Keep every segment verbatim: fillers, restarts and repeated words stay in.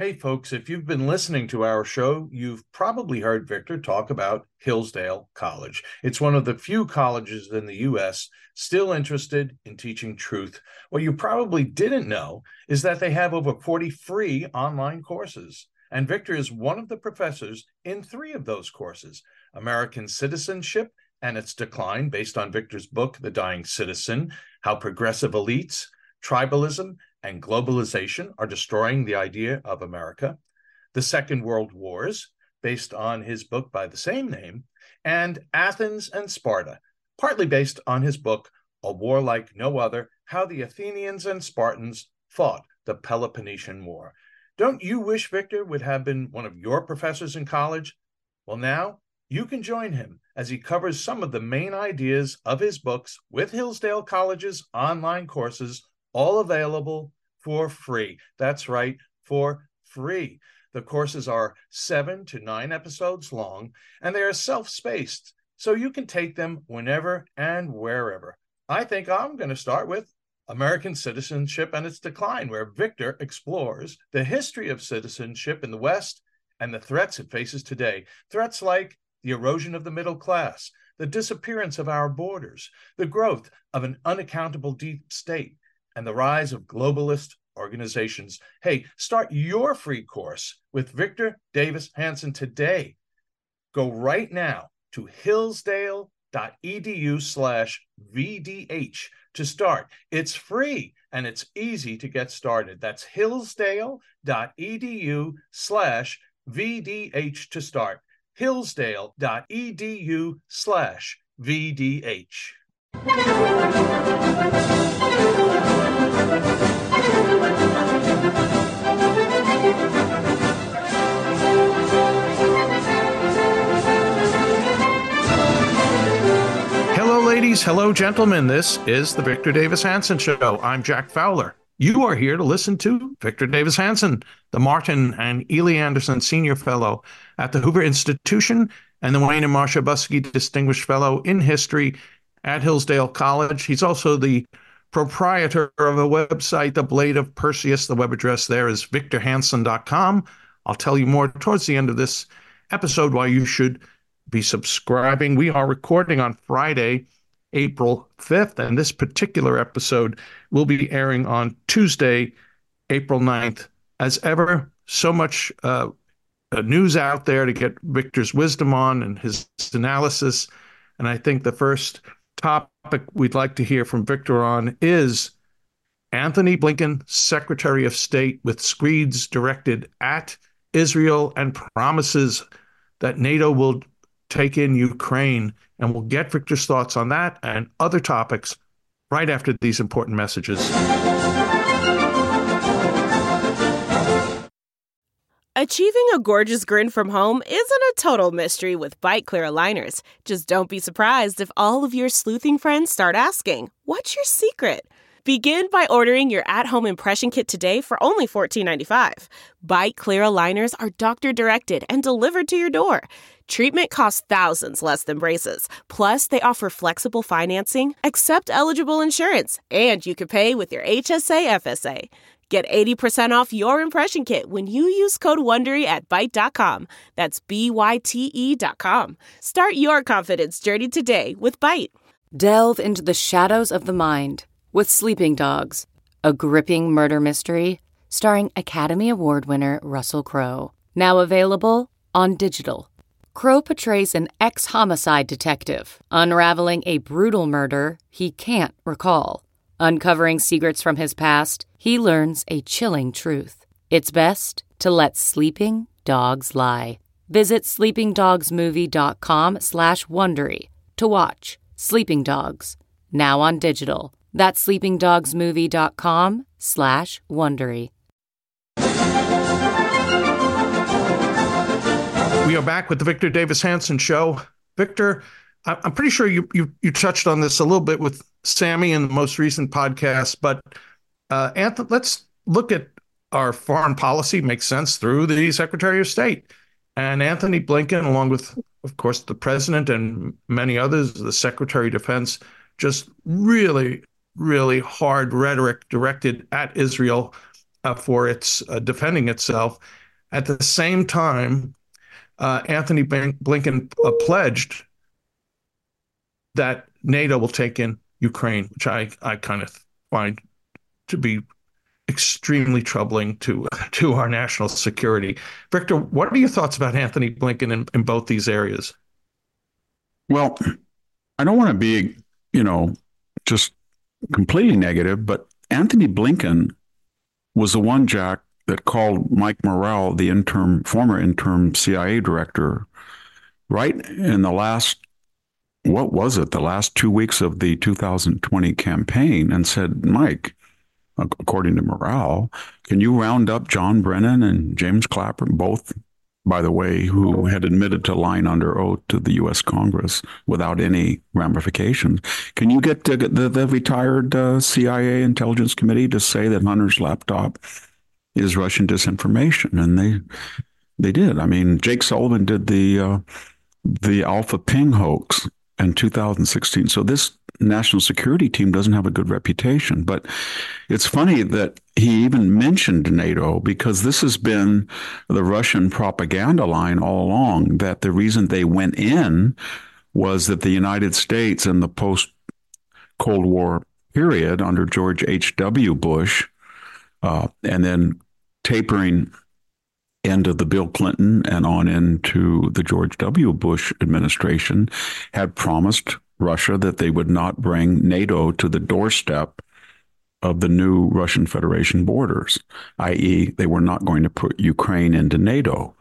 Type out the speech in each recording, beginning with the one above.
Hey, folks, if you've been listening to our show, you've probably heard Victor talk about Hillsdale College. It's one of the few colleges in the U S still interested in teaching truth. What you probably didn't know is that they have over forty free online courses. And Victor is one of the professors in three of those courses: American Citizenship and Its Decline, based on Victor's book, The Dying Citizen, How Progressive Elites, Tribalism, and Globalization Are Destroying the Idea of America, The Second World Wars, based on his book by the same name, and Athens and Sparta, partly based on his book, A War Like No Other, How the Athenians and Spartans Fought the Peloponnesian War. Don't you wish Victor would have been one of your professors in college? Well, now you can join him as he covers some of the main ideas of his books with Hillsdale College's online courses, all available for free. That's right, for free. The courses are seven to nine episodes long, and they are self-spaced, so you can take them whenever and wherever. I think I'm going to start with American Citizenship and Its Decline, where Victor explores the history of citizenship in the West and the threats it faces today. Threats like the erosion of the middle class, the disappearance of our borders, the growth of an unaccountable deep state, and the rise of globalist organizations. Hey, start your free course with Victor Davis Hanson today. Go right now to hillsdale.edu slash VDH to start. It's free and it's easy to get started. That's hillsdale.edu slash VDH to start. hillsdale.edu slash VDH. Hello, ladies. Hello, gentlemen. This is the Victor Davis Hanson Show. I'm Jack Fowler. You are here to listen to Victor Davis Hanson, the Martin and Ely Anderson Senior Fellow at the Hoover Institution and the Wayne and Marcia Buskey Distinguished Fellow in History at Hillsdale College. He's also the proprietor of a website, The Blade of Perseus. The web address there is victor hanson dot com. I'll tell you more towards the end of this episode why you should be subscribing. We are recording on Friday, April fifth, and this particular episode will be airing on Tuesday, April ninth. As ever, so much uh, news out there to get Victor's wisdom on and his analysis. And I think the first topic we'd like to hear from Victor on is Antony Blinken, Secretary of State, with screeds directed at Israel and promises that NATO will take in Ukraine. And we'll get Victor's thoughts on that and other topics right after these important messages. Achieving a gorgeous grin from home isn't a total mystery with Byte Clear aligners. Just don't be surprised if all of your sleuthing friends start asking, "What's your secret?" Begin by ordering your at-home impression kit today for only fourteen ninety-five. Byte Clear aligners are doctor-directed and delivered to your door. Treatment costs thousands less than braces. Plus, they offer flexible financing, accept eligible insurance, and you can pay with your H S A F S A. Get eighty percent off your impression kit when you use code WONDERY at byte dot com. That's B Y T E dot com. Start your confidence journey today with Byte. Delve into the shadows of the mind with Sleeping Dogs, a gripping murder mystery starring Academy Award winner Russell Crowe. Now available on digital. Crowe portrays an ex-homicide detective unraveling a brutal murder he can't recall. Uncovering secrets from his past, he learns a chilling truth. It's best to let sleeping dogs lie. Visit sleepingdogsmovie.com slash Wondery to watch Sleeping Dogs, now on digital. That's sleepingdogsmovie.com slash Wondery. We are back with the Victor Davis Hanson Show. Victor, I'm pretty sure you, you you touched on this a little bit with Sammy in the most recent podcast, but uh, Anthony, let's look at our foreign policy. Makes sense through the Secretary of State. And Antony Blinken, along with, of course, the President and many others, the Secretary of Defense, just really, really hard rhetoric directed at Israel uh, for its uh, defending itself. At the same time, uh, Anthony Blinken uh, pledged that NATO will take in Ukraine, which I, I kind of find to be extremely troubling to to our national security. Victor, what are your thoughts about Anthony Blinken in, in both these areas? Well, I don't want to be, you know, just completely negative, but Anthony Blinken was the one, Jack, that called Mike Morrell, the interim, former interim C I A director, right in the last, what was it, the last two weeks of the two thousand twenty campaign, and said, Mike, according to Morrell, can you round up John Brennan and James Clapper, both, by the way, who had admitted to lying under oath to the U S Congress without any ramifications? Can you get the, the, the retired uh, C I A Intelligence Committee to say that Hunter's laptop is Russian disinformation? And they they did. I mean, Jake Sullivan did the uh, the Alpha Ping hoax in two thousand sixteen. So this national security team doesn't have a good reputation. But it's funny that he even mentioned NATO, because this has been the Russian propaganda line all along, that the reason they went in was that the United States in the post-Cold War period under George H W. Bush, uh, and then tapering into the Bill Clinton and on into the George W. Bush administration, had promised Russia that they would not bring NATO to the doorstep of the new Russian Federation borders, that is they were not going to put Ukraine into NATO.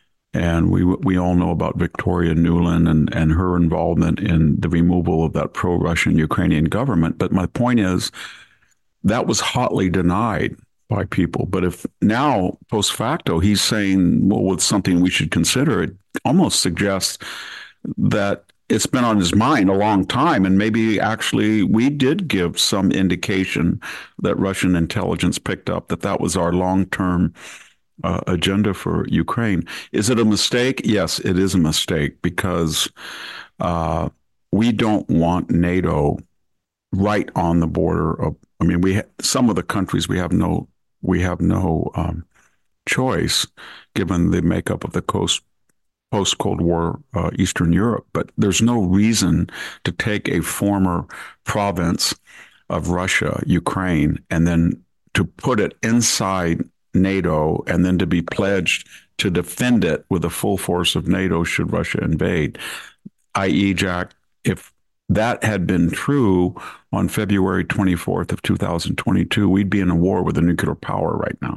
And we we all know about Victoria Nuland and, and her involvement in the removal of that pro-Russian Ukrainian government. But my point is, that was hotly denied by people. But if now, post facto, he's saying, well, it's something we should consider, it almost suggests that it's been on his mind a long time. And maybe actually we did give some indication that Russian intelligence picked up that that was our long-term uh, agenda for Ukraine. Is it a mistake? Yes, it is a mistake, because uh, we don't want NATO right on the border of, I mean, we ha- some of the countries we have no we have no um, choice given the makeup of the coast post-Cold War uh, Eastern Europe. But there's no reason to take a former province of Russia, Ukraine, and then to put it inside NATO and then to be pledged to defend it with the full force of NATO should Russia invade. that is, Jack, if that had been true on February twenty-fourth of two thousand twenty-two, we'd be in a war with a nuclear power right now.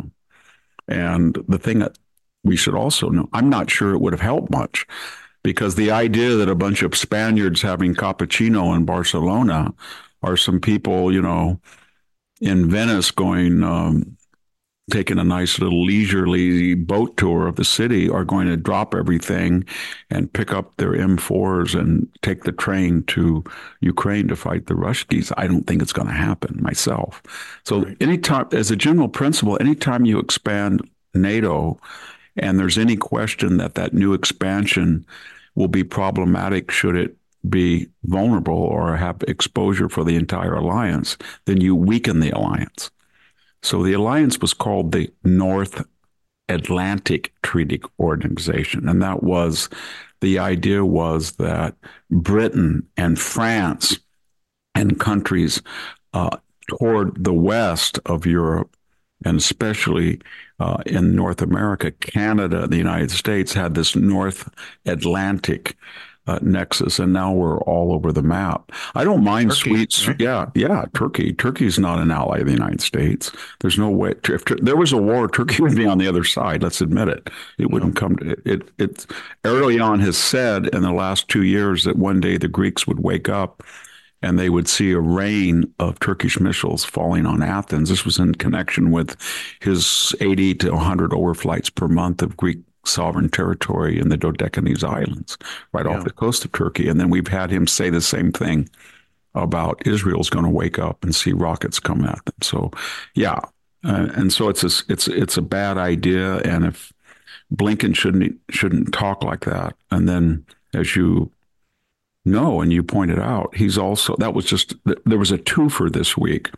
And the thing that we should also know, I'm not sure it would have helped much, because the idea that a bunch of Spaniards having cappuccino in Barcelona or some people, you know, in Venice going, um, taking a nice little leisurely boat tour of the city are going to drop everything and pick up their M fours and take the train to Ukraine to fight the Ruskies. I don't think it's going to happen myself. So right. anytime, as a general principle, anytime you expand NATO and there's any question that that new expansion will be problematic should it be vulnerable or have exposure for the entire alliance, then you weaken the alliance. So the alliance was called the North Atlantic Treaty Organization. And that was, the idea was that Britain and France and countries uh, toward the west of Europe, and especially uh, in North America, Canada, the United States, had this North Atlantic Uh, nexus, and now we're all over the map. I don't mind Turkey, sweets. Right? Yeah, yeah, Turkey. Turkey's not an ally of the United States. There's no way. If there was a war, Turkey would be on the other side. Let's admit it. It wouldn't no. come to it. It, it. Erdogan has said in the last two years that one day the Greeks would wake up and they would see a rain of Turkish missiles falling on Athens. This was in connection with his eighty to one hundred overflights per month of Greek sovereign territory in the Dodecanese Islands, right yeah. off the coast of Turkey. And then we've had him say the same thing about Israel's going to wake up and see rockets come at them. So, yeah. Uh, and so it's a, it's, it's a bad idea. And if Blinken shouldn't, shouldn't talk like that. And then, as you know, and you pointed out, he's also, that was just, there was a twofer this week.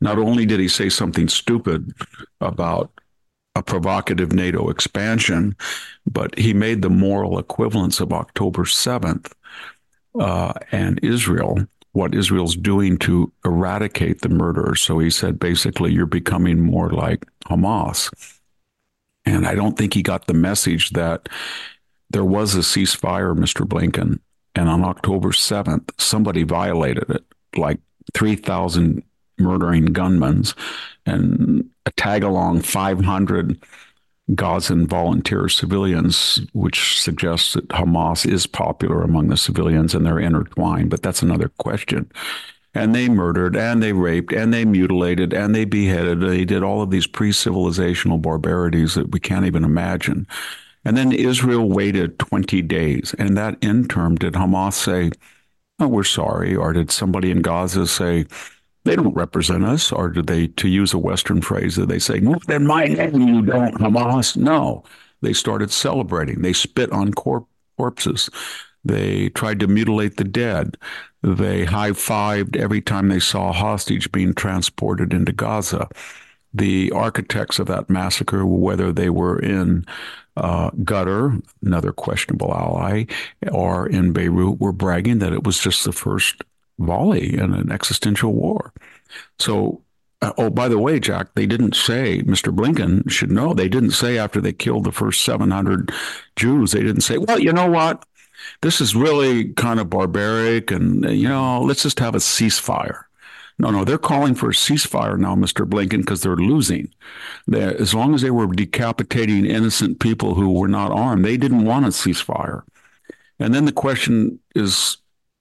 Not only did he say something stupid about a provocative NATO expansion, but he made the moral equivalence of October seventh uh, and Israel, what Israel's doing to eradicate the murderers. So he said, basically, you're becoming more like Hamas. And I don't think he got the message that there was a ceasefire, Mister Blinken, and on October seventh, somebody violated it, like three thousand murdering gunmen and a tag along five hundred Gazan volunteer civilians, which suggests that Hamas is popular among the civilians and they're intertwined. But that's another question. And they murdered and they raped and they mutilated and they beheaded. They did all of these pre-civilizational barbarities that we can't even imagine. And then Israel waited twenty days. And that interim, did Hamas say, oh, we're sorry? Or did somebody in Gaza say, they don't represent us? Or did they, to use a Western phrase, did they say, not in my name you don't, Hamas? No. They started celebrating. They spit on corp- corpses. They tried to mutilate the dead. They high-fived every time they saw a hostage being transported into Gaza. The architects of that massacre, whether they were in uh, Qatar, another questionable ally, or in Beirut, were bragging that it was just the first volley in an existential war. So, uh, oh, by the way, Jack, they didn't say, Mister Blinken should know, they didn't say after they killed the first seven hundred Jews, they didn't say, well, you know what? This is really kind of barbaric and, you know, let's just have a ceasefire. No, no, they're calling for a ceasefire now, Mister Blinken, because they're losing. They're, as long as they were decapitating innocent people who were not armed, they didn't want a ceasefire. And then the question is,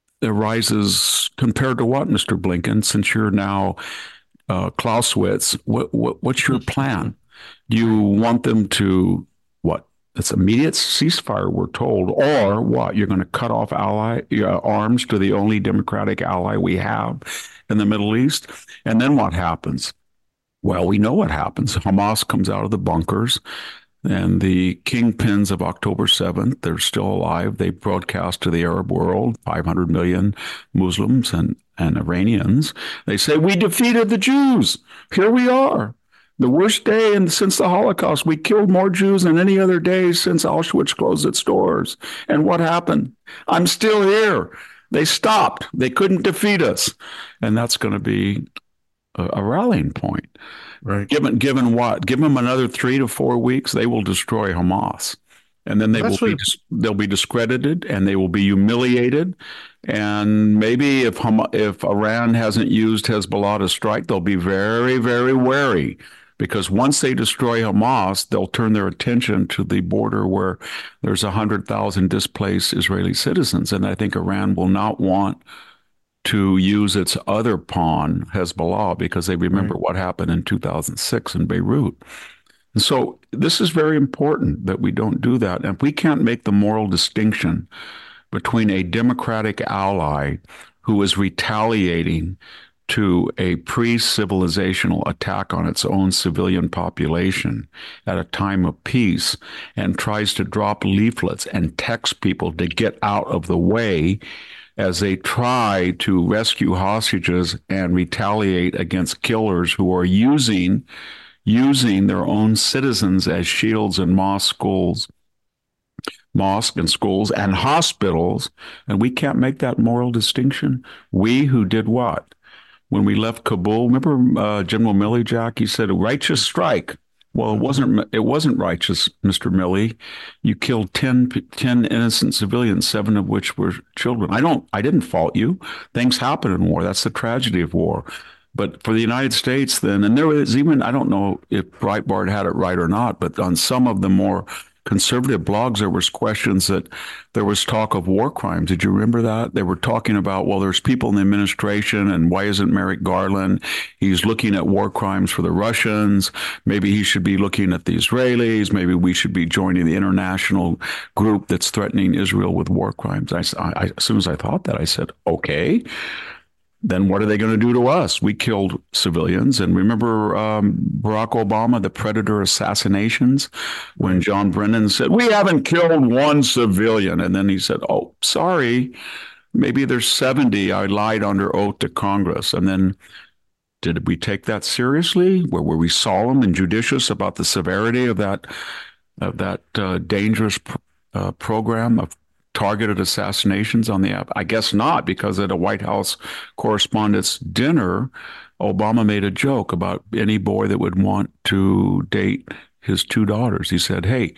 arises compared to what, Mister Blinken, since you're now uh, Clausewitz, what, what, what's your plan? Do you want them to, what? It's immediate ceasefire, we're told, or what? You're going to cut off ally uh, arms to the only democratic ally we have in the Middle East? And then what happens? Well, we know what happens. Hamas comes out of the bunkers, and the kingpins of October seventh, they're still alive. They broadcast to the Arab world, five hundred million Muslims and, and Iranians. They say, we defeated the Jews. Here we are. The worst day in, since the Holocaust. We killed more Jews than any other day since Auschwitz closed its doors. And what happened? I'm still here. They stopped. They couldn't defeat us. And that's going to be a, a rallying point. Right. Given, given what? Give them another three to four weeks, they will destroy Hamas. And then they That's will be, what... they'll be discredited and they will be humiliated. And maybe if if Iran hasn't used Hezbollah to strike, they'll be very, very wary. Because once they destroy Hamas, they'll turn their attention to the border where there's one hundred thousand displaced Israeli citizens. And I think Iran will not want to use its other pawn, Hezbollah, because they remember right. what happened in two thousand six in Beirut. And so this is very important that we don't do that. And if we can't make the moral distinction between a democratic ally who is retaliating to a pre-civilizational attack on its own civilian population at a time of peace and tries to drop leaflets and text people to get out of the way as they try to rescue hostages and retaliate against killers who are using using their own citizens as shields in mosque schools, mosques and schools and hospitals. And we can't make that moral distinction. We who did what? When we left Kabul, remember uh, General Milley, Jack? He said, a righteous strike. Well, it wasn't it wasn't righteous, Mister Milley. You killed ten, ten innocent civilians, seven of which were children. I don't I didn't fault you. Things happen in war. That's the tragedy of war. But for the United States then, and there was even, I don't know if Breitbart had it right or not, but on some of the more conservative blogs, there was questions that there was talk of war crimes. Did you remember that? They were talking about, well, there's people in the administration, and why isn't Merrick Garland? He's looking at war crimes for the Russians. Maybe he should be looking at the Israelis. Maybe we should be joining the international group that's threatening Israel with war crimes. I, I, as soon as I thought that, I said, okay. Then what are they going to do to us? We killed civilians. And remember um, Barack Obama, the Predator assassinations, when John Brennan said, we haven't killed one civilian. And then he said, oh, sorry, maybe there's seventy. I lied under oath to Congress. And then Did we take that seriously? Were, were we solemn and judicious about the severity of that of that uh, dangerous pr- uh, program of targeted assassinations on the app? I guess not, because at a White House Correspondents' dinner, Obama made a joke about any boy that would want to date his two daughters. He said, hey,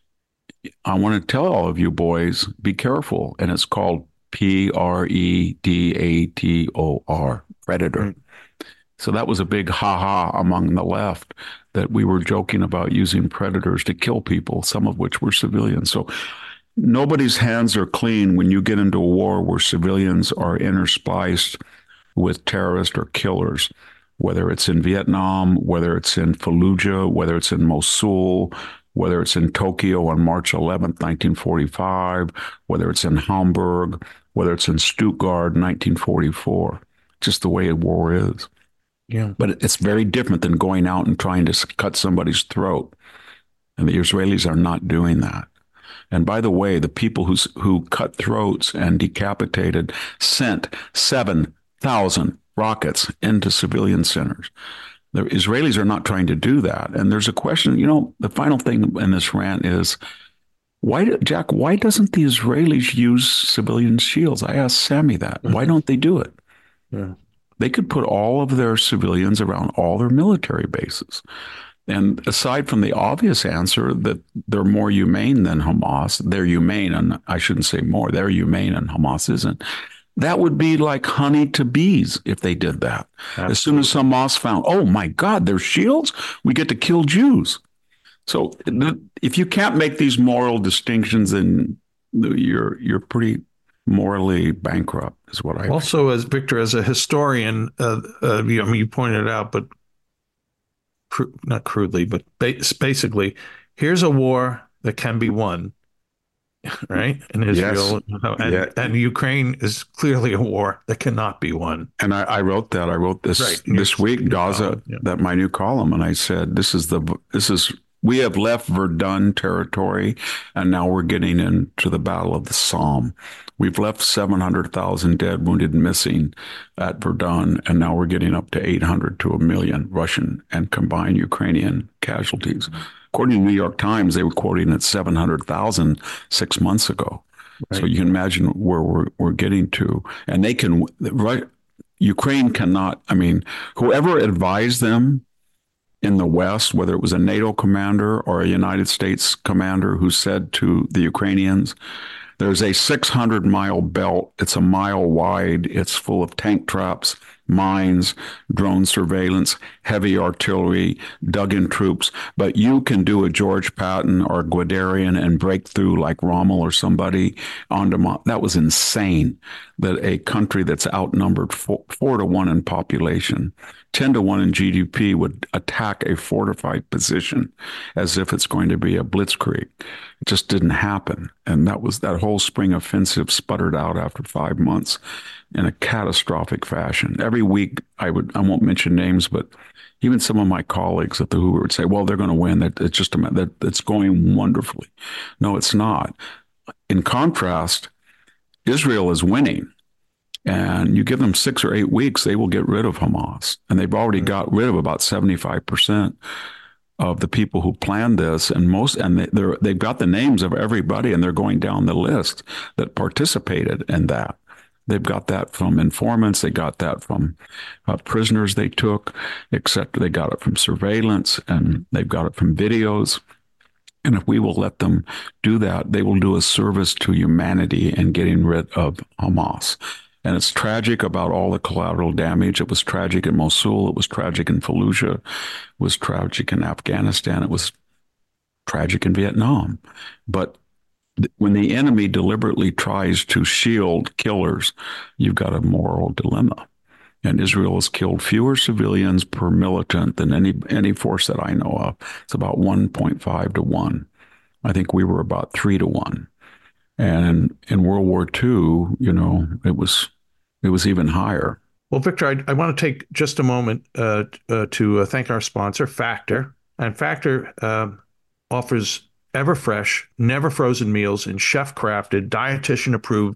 I want to tell all of you boys, be careful. And it's called P R E D A T O R, predator. Mm. So that was a big ha-ha among the left, that we were joking about using predators to kill people, some of which were civilians. So nobody's hands are clean when you get into a war where civilians are interspliced with terrorists or killers, whether it's in Vietnam, whether it's in Fallujah, whether it's in Mosul, whether it's in Tokyo on March eleventh, nineteen forty-five, whether it's in Hamburg, whether it's in Stuttgart, nineteen forty-four. Just the way a war is. Yeah. But it's very different than going out and trying to cut somebody's throat. And the Israelis are not doing that. And by the way, the people who who cut throats and decapitated sent seven thousand rockets into civilian centers. The Israelis are not trying to do that. And there's a question, you know, the final thing in this rant is, why, Jack, why doesn't the Israelis use civilian shields? I asked Sammy that. Mm-hmm. Why don't they do it? Yeah. They could put all of their civilians around all their military bases. And aside from the obvious answer that they're more humane than Hamas, they're humane, and I shouldn't say more, they're humane and Hamas isn't. That would be like honey to bees if they did that. Absolutely. As soon as Hamas found, oh my God, there's shields, we get to kill Jews. So if you can't make these moral distinctions, then you're you're pretty morally bankrupt, is what I also think. As Victor, as a historian, uh, uh, you, I mean, you pointed out, but cr- not crudely, but ba- basically, here's a war that can be won. Right? In Israel. Yes. And, yeah. and Ukraine is clearly a war that cannot be won. And I, I wrote that. I wrote this right. this week, Gaza, yeah. that my new column. And I said, this is the, this is, we have left Verdun territory, and now we're getting into the Battle of the Somme. We've left seven hundred thousand dead, wounded, missing at Verdun, and now we're getting up to eight hundred to a million Russian and combined Ukrainian casualties. Mm-hmm. According to the New York Times, they were quoting at seven hundred thousand six months ago. Right. So you can imagine where we're, we're getting to. And they can, right? Ukraine cannot, I mean, whoever advised them in the West, whether it was a NATO commander or a United States commander who said to the Ukrainians, there's a six hundred mile belt. It's a mile wide. It's full of tank traps, mines, drone surveillance, heavy artillery, dug-in troops. But you can do a George Patton or Guderian and break through like Rommel or somebody onto Mo- that was insane. That a country that's outnumbered four, four to one in population, ten to one in G D P would attack a fortified position as if it's going to be a blitzkrieg. It just didn't happen. And that was that whole spring offensive sputtered out after five months in a catastrophic fashion. Every week I would, I won't mention names, but even some of my colleagues at the Hoover would say, well, they're going to win. That it's just a, that it's going wonderfully. No, it's not. In contrast, Israel is winning. And you give them six or eight weeks, they will get rid of Hamas. And they've already got rid of about seventy-five percent of the people who planned this. And most, and they, they're, they've got the names of everybody, and they're going down the list that participated in that. They've got that from informants. They got that from uh, prisoners they took, except they got it from surveillance, and they've got it from videos. And if we will let them do that, they will do a service to humanity in getting rid of Hamas. And it's tragic about all the collateral damage. It was tragic in Mosul. It was tragic in Fallujah. It was tragic in Afghanistan. It was tragic in Vietnam. But th- when the enemy deliberately tries to shield killers, you've got a moral dilemma. And Israel has killed fewer civilians per militant than any any force that I know of. It's about one point five to one. I think we were about three to one. And in World War Two, you know, it was it was even higher. Well, Victor, I, I want to take just a moment uh, uh, to uh, thank our sponsor, Factor. And Factor uh, offers ever fresh, never frozen meals in chef-crafted, dietitian-approved,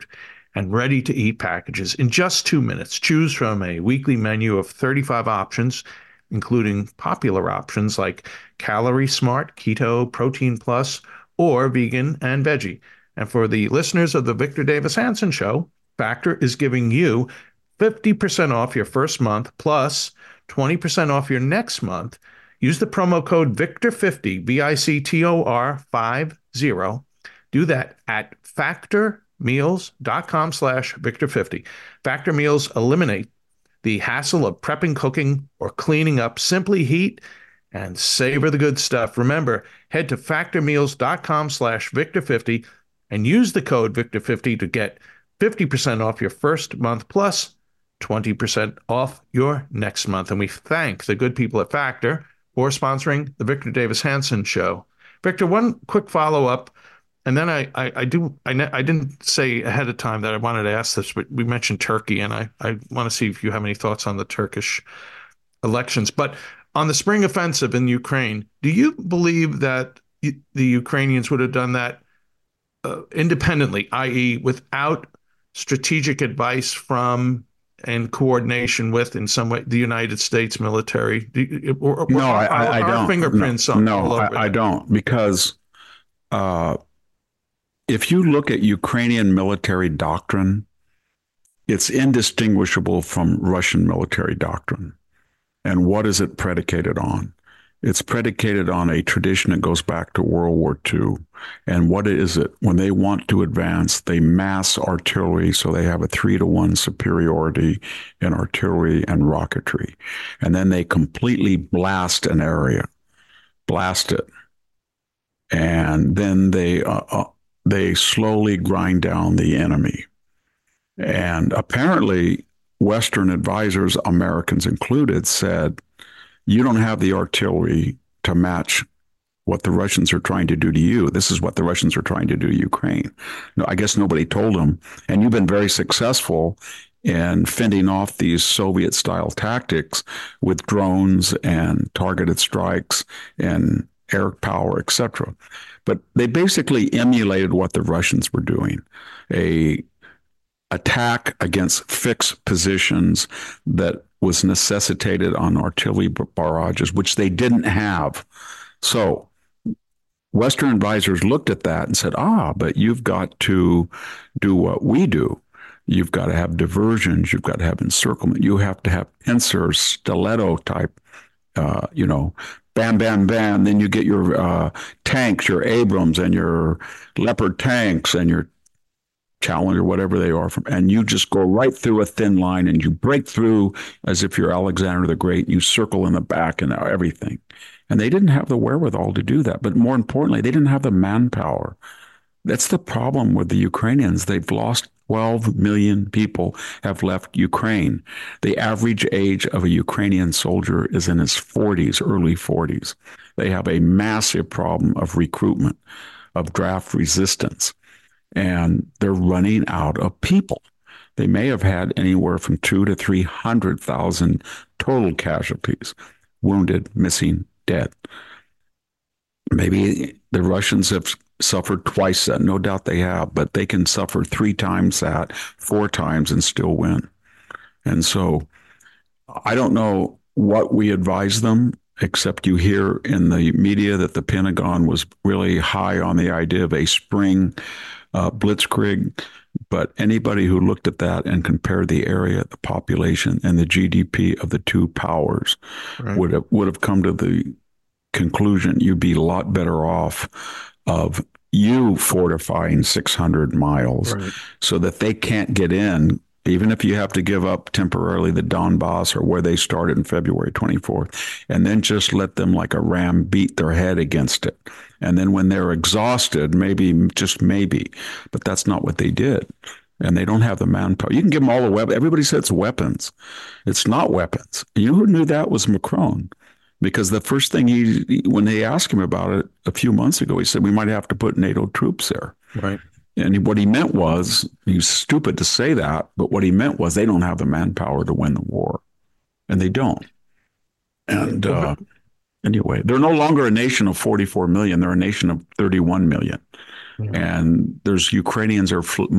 and ready-to-eat packages in just two minutes. Choose from a weekly menu of thirty-five options, including popular options like Calorie Smart, Keto, Protein Plus, or Vegan and Veggie. And for the listeners of the Victor Davis Hanson Show, Factor is giving you fifty percent off your first month plus twenty percent off your next month. Use the promo code Victor fifty, V I C T O R fifty. Do that at factormeals.com slash Victor50. Factor Meals eliminate the hassle of prepping, cooking, or cleaning up. Simply heat and savor the good stuff. Remember, head to factormeals.com slash Victor50 and use the code Victor fifty to get fifty percent off your first month plus twenty percent off your next month. And we thank the good people at Factor for sponsoring the Victor Davis Hanson Show. Victor, one quick follow-up, and then I, I, I do I, I didn't say ahead of time that I wanted to ask this, but we mentioned Turkey, and I, I want to see if you have any thoughts on the Turkish elections. But on the spring offensive in Ukraine, do you believe that the Ukrainians would have done that uh, independently, that is without strategic advice from and coordination with, in some way, the United States military? Do you, or, or no, are, I, I are don't. Fingerprints no, on no all over I, I don't, because uh, if you look at Ukrainian military doctrine, it's indistinguishable from Russian military doctrine. And what is it predicated on? It's predicated on a tradition that goes back to World War Two. And what is it? When they want to advance, they mass artillery, so they have a three to one superiority in artillery and rocketry. And then they completely blast an area, blast it. And then they uh, uh, they slowly grind down the enemy. And apparently, Western advisors, Americans included, said, you don't have the artillery to match what the Russians are trying to do to you. This is what the Russians are trying to do to Ukraine. No, I guess nobody told them. And you've been very successful in fending off these Soviet-style tactics with drones and targeted strikes and air power, et cetera. But they basically emulated what the Russians were doing. A attack against fixed positions that was necessitated on artillery barrages, which they didn't have. So Western advisors looked at that and said, ah, but you've got to do what we do. You've got to have diversions. You've got to have encirclement. You have to have pincer, stiletto type, uh, you know, bam, bam, bam. Then you get your uh, tanks, your Abrams and your Leopard tanks and your Challenger, whatever they are, from, and you just go right through a thin line and you break through as if you're Alexander the Great. And you circle in the back and everything. And they didn't have the wherewithal to do that. But more importantly, they didn't have the manpower. That's the problem with the Ukrainians. They've lost twelve million people have left Ukraine. The average age of a Ukrainian soldier is in his forties, early forties. They have a massive problem of recruitment, of draft resistance. And they're running out of people. They may have had anywhere from two to three hundred thousand total casualties, wounded, missing, dead. Maybe the Russians have suffered twice that. No doubt they have, but they can suffer three times that, four times, and still win. And so I don't know what we advise them, except you hear in the media that the Pentagon was really high on the idea of a spring Uh, blitzkrieg, but anybody who looked at that and compared the area, the population, and the G D P of the two powers right. would have would have come to the conclusion you'd be a lot better off of you fortifying six hundred miles right. so that they can't get in, even if you have to give up temporarily the Donbass or where they started in February twenty-fourth, and then just let them like a ram beat their head against it. And then when they're exhausted, maybe, just maybe, but that's not what they did. And they don't have the manpower. You can give them all the weapons. Everybody says it's weapons. It's not weapons. You know who knew that was Macron, because the first thing he, when they asked him about it a few months ago, he said, we might have to put NATO troops there. Right. And what he meant was, he was stupid to say that, but what he meant was they don't have the manpower to win the war. And they don't. And uh, anyway, they're no longer a nation of forty-four million. They're a nation of thirty-one million. Mm-hmm. And there's Ukrainians are fl-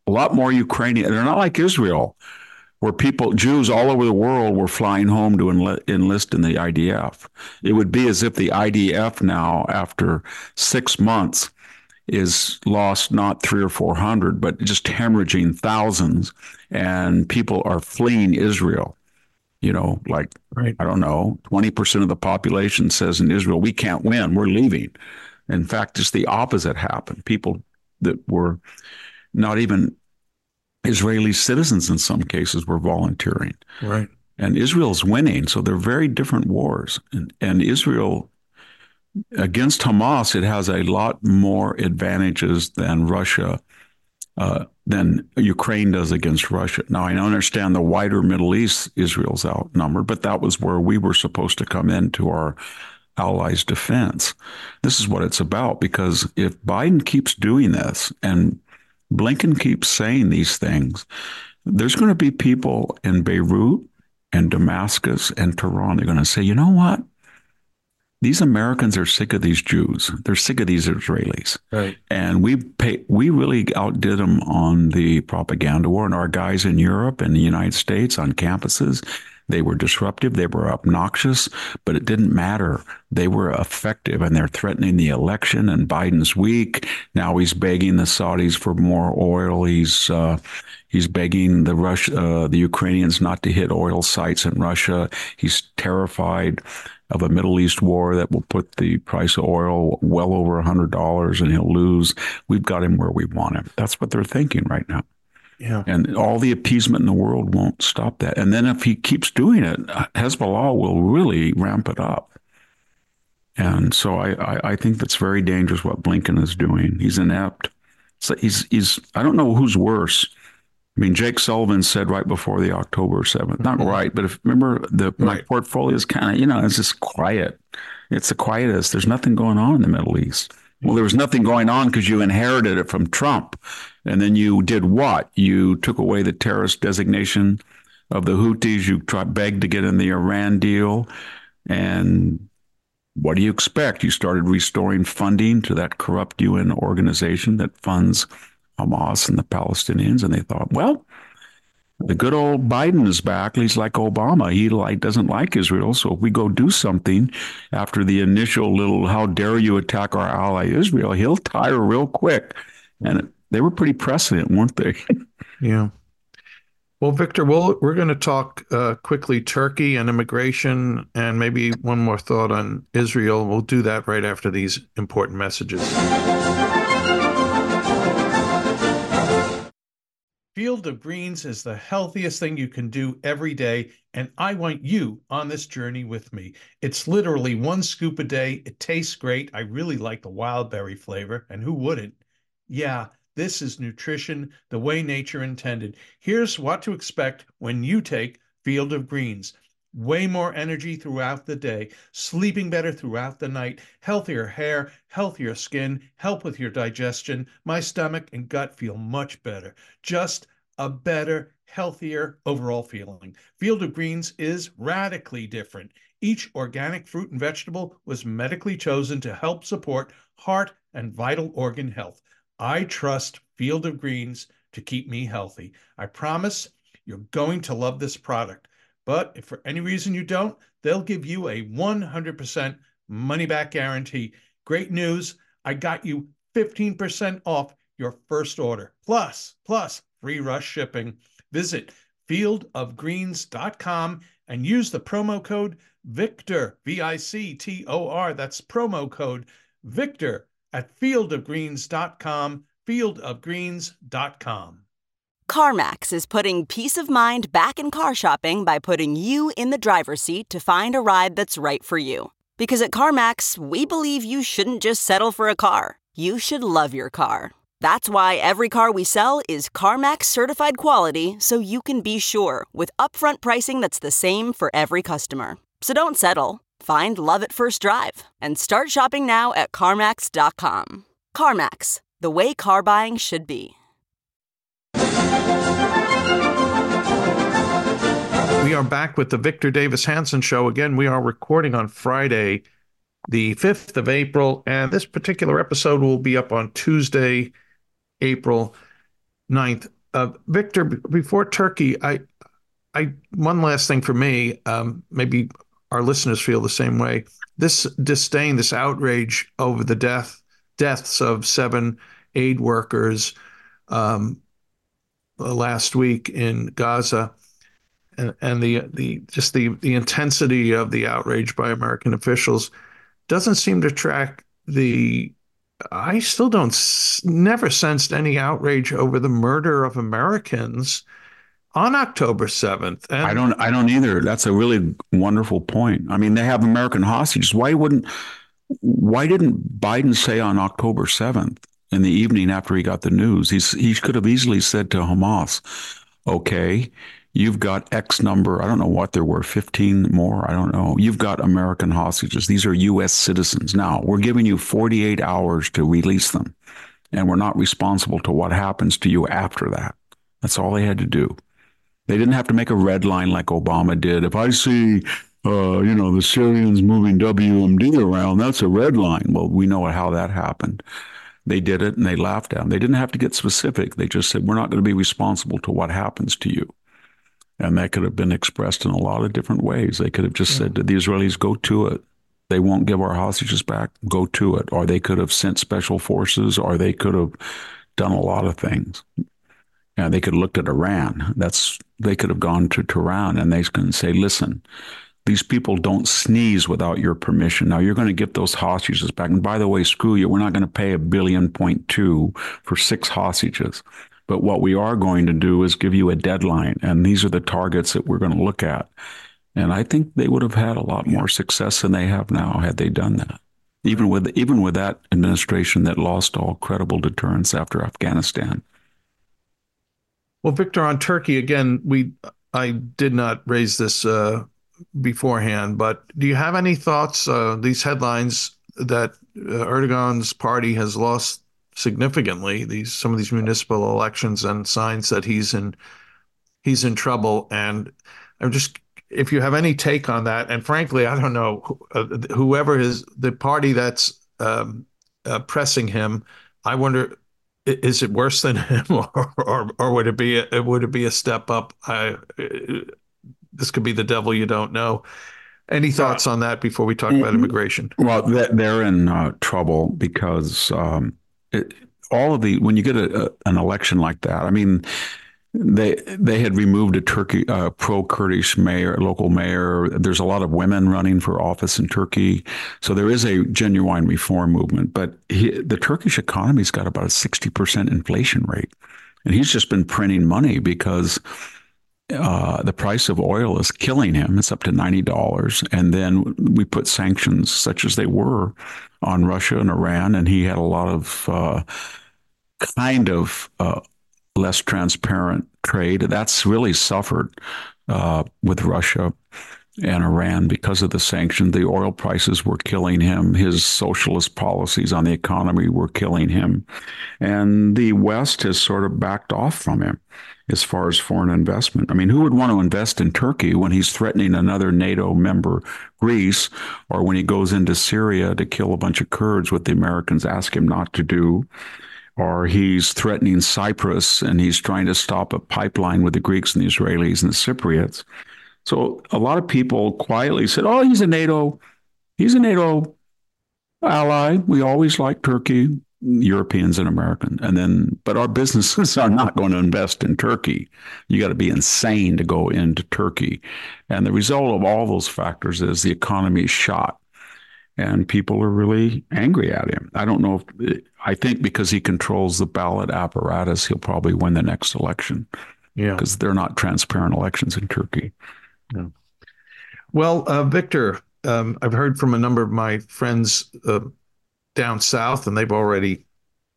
a lot more Ukrainian. They're not like Israel, where people, Jews all over the world, were flying home to enlist, enlist in the I D F. It would be as if the I D F now, after six months, is lost not three or four hundred, but just hemorrhaging thousands, and people are fleeing Israel. You know, like, right. I don't know, twenty percent of the population says in Israel, we can't win, we're leaving. In fact, just the opposite happened. People that were not even Israeli citizens in some cases were volunteering. Right. And Israel's winning. So they're very different wars. And, and Israel, against Hamas, it has a lot more advantages than Russia, uh, than Ukraine does against Russia. Now, I understand the wider Middle East, Israel's outnumbered, but that was where we were supposed to come into our allies' defense. This is what it's about, because if Biden keeps doing this and Blinken keeps saying these things, there's going to be people in Beirut and Damascus and Tehran. They're going to say, you know what? These Americans are sick of these Jews. They're sick of these Israelis. Right. And we pay, we really outdid them on the propaganda war. And our guys in Europe and the United States on campuses, they were disruptive, they were obnoxious, but it didn't matter. They were effective, and they're threatening the election, and Biden's weak. Now he's begging the Saudis for more oil. He's uh, he's begging the Rush, uh, the Ukrainians not to hit oil sites in Russia. He's terrified of a Middle East war that will put the price of oil well over one hundred dollars, and he'll lose. We've got him where we want him. That's what they're thinking right now. Yeah. And all the appeasement in the world won't stop that. And then if he keeps doing it, Hezbollah will really ramp it up. And so I, I, I think that's very dangerous what Blinken is doing. He's inept. So he's, he's, I don't know who's worse. I mean, Jake Sullivan said right before the October seventh, not right, but if remember the right. my portfolio is kind of, you know, it's just quiet. It's the quietest. There's nothing going on in the Middle East. Well, there was nothing going on because you inherited it from Trump. And then you did what? You took away the terrorist designation of the Houthis. You tried, begged to get in the Iran deal. And what do you expect? You started restoring funding to that corrupt U N organization that funds Hamas and the Palestinians. And they thought, well, the good old Biden is back. He's like Obama. He like doesn't like Israel. So if we go do something after the initial little, how dare you attack our ally Israel, he'll tire real quick. And it, they were pretty precedent, weren't they? Yeah. Well, Victor, we'll, we're going to talk uh, quickly Turkey and immigration, and maybe one more thought on Israel. We'll do that right after these important messages. Field of Greens is the healthiest thing you can do every day, and I want you on this journey with me. It's literally one scoop a day. It tastes great. I really like the wild berry flavor, and who wouldn't? Yeah, this is nutrition the way nature intended. Here's what to expect when you take Field of Greens. Way more energy throughout the day, sleeping better throughout the night, healthier hair, healthier skin, help with your digestion. My stomach and gut feel much better. Just a better, healthier overall feeling. Field of Greens is radically different. Each organic fruit and vegetable was medically chosen to help support heart and vital organ health. I trust Field of Greens to keep me healthy. I promise you're going to love this product. But if for any reason you don't, they'll give you a one hundred percent money-back guarantee. Great news, I got you fifteen percent off your first order. Plus, plus free rush shipping. Visit field of greens dot com and use the promo code VICTOR, V I C T O R. That's promo code VICTOR at field of greens dot com, field of greens dot com. CarMax is putting peace of mind back in car shopping by putting you in the driver's seat to find a ride that's right for you. Because at CarMax, we believe you shouldn't just settle for a car. You should love your car. That's why every car we sell is CarMax certified quality, so you can be sure with upfront pricing that's the same for every customer. So don't settle. Find love at first drive and start shopping now at CarMax dot com. CarMax, the way car buying should be. We are back with the Victor Davis Hanson Show. Again, we are recording on Friday, the fifth of April, and this particular episode will be up on Tuesday, April ninth. Uh, Victor, b- before Turkey, I, I one last thing for me. Um, maybe our listeners feel the same way. This disdain, this outrage over the death deaths of seven aid workers um, last week in Gaza, and, and the the just the the intensity of the outrage by American officials doesn't seem to track the. I still don't never sensed any outrage over the murder of Americans on October seventh. And I don't I don't either. That's a really wonderful point. I mean, they have American hostages. Why wouldn't why didn't Biden say on October seventh in the evening after he got the news? He's he could have easily said to Hamas, okay, you've got X number, I don't know what there were, fifteen more, I don't know. You've got American hostages. These are U S citizens. Now, we're giving you forty-eight hours to release them, and we're not responsible to what happens to you after that. That's all they had to do. They didn't have to make a red line like Obama did. If I see, uh, you know, the Syrians moving W M D around, that's a red line. Well, we know how that happened. They did it and they laughed at them. They didn't have to get specific. They just said, we're not going to be responsible to what happens to you. And that could have been expressed in a lot of different ways. They could have just yeah. said to the Israelis, go to it. They won't give our hostages back. Go to it. Or they could have sent special forces, or they could have done a lot of things. And they could have looked at Iran. That's they could have gone to Tehran and they can say, listen, these people don't sneeze without your permission. Now you're going to get those hostages back. And by the way, screw you. We're not going to pay a billion point two for six hostages. But what we are going to do is give you a deadline. And these are the targets that we're going to look at. And I think they would have had a lot more success than they have now had they done that. Even with even with that administration that lost all credible deterrence after Afghanistan. Well, Victor, on Turkey, again, we I did not raise this uh, beforehand, but do you have any thoughts, uh, these headlines that uh, Erdogan's party has lost significantly, these some of these municipal elections, and signs that he's in he's in trouble? And I'm just, if you have any take on that, and frankly, I don't know, uh, whoever is the party that's um, uh, pressing him, I wonder, is it worse than him, or, or or would it be a, would it be a step up? I, this could be the devil you don't know. Any thoughts on that before we talk about immigration? Well, they're in uh, trouble because um, it, all of the when you get a, a, an election like that, I mean, they they had removed a Turkey uh, pro-Kurdish mayor, local mayor. There's a lot of women running for office in Turkey, so there is a genuine reform movement. But he, the Turkish economy's got about a sixty percent inflation rate, and he's just been printing money because uh, the price of oil is killing him. It's up to ninety dollars, and then we put sanctions, such as they were, on Russia and Iran, and he had a lot of uh, kind of uh, less transparent trade. That's really suffered uh, with Russia and Iran because of the sanctions. The oil prices were killing him. His socialist policies on the economy were killing him. And the West has sort of backed off from him as far as foreign investment. I mean, who would want to invest in Turkey when he's threatening another NATO member, Greece, or when he goes into Syria to kill a bunch of Kurds, what the Americans ask him not to do? Or he's threatening Cyprus and he's trying to stop a pipeline with the Greeks and the Israelis and the Cypriots. So a lot of people quietly said, oh, he's a NATO, he's a NATO ally. We always like Turkey, Europeans and Americans. And then, but our businesses are not going to invest in Turkey. You got to be insane to go into Turkey. And the result of all those factors is the economy is shot. And people are really angry at him. I don't know if, I think because he controls the ballot apparatus, he'll probably win the next election. Yeah. Because they're not transparent elections in Turkey. Yeah. Well, uh, Victor, um, I've heard from a number of my friends uh, down south, and they've already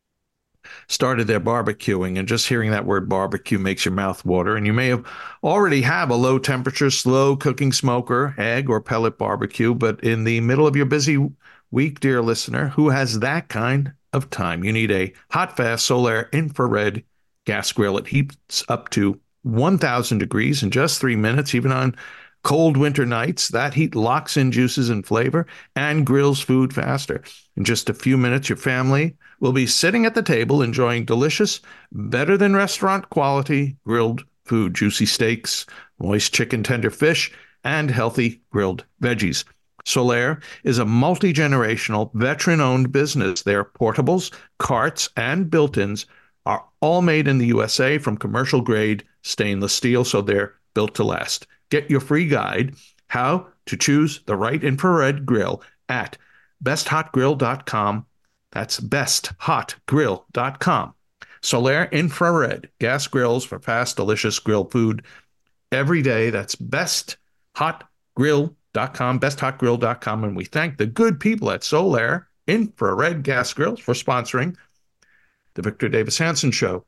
started their barbecuing, and just hearing that word barbecue makes your mouth water. And you may have already have a low temperature, slow cooking smoker, egg or pellet barbecue, but in the middle of your busy week, dear listener, who has that kind of time? You need a hot, fast, Solaire infrared gas grill. It heats up to one thousand degrees in just three minutes, even on Cold winter nights, that heat locks in juices and flavor and grills food faster. In just a few minutes, your family will be sitting at the table enjoying delicious, better than restaurant quality grilled food, juicy steaks, moist chicken, tender fish, and healthy grilled veggies. Solaire is a multi-generational, veteran-owned business. Their portables, carts, and built-ins are all made in the U S A from commercial-grade stainless steel, so they're built to last. Get your free guide, How to Choose the Right Infrared Grill, at best hot grill dot com. That's best hot grill dot com. Solaire Infrared gas grills for fast, delicious grilled food every day. That's best hot grill dot com, best hot grill dot com. And we thank the good people at Solaire Infrared Gas Grills for sponsoring the Victor Davis Hanson Show.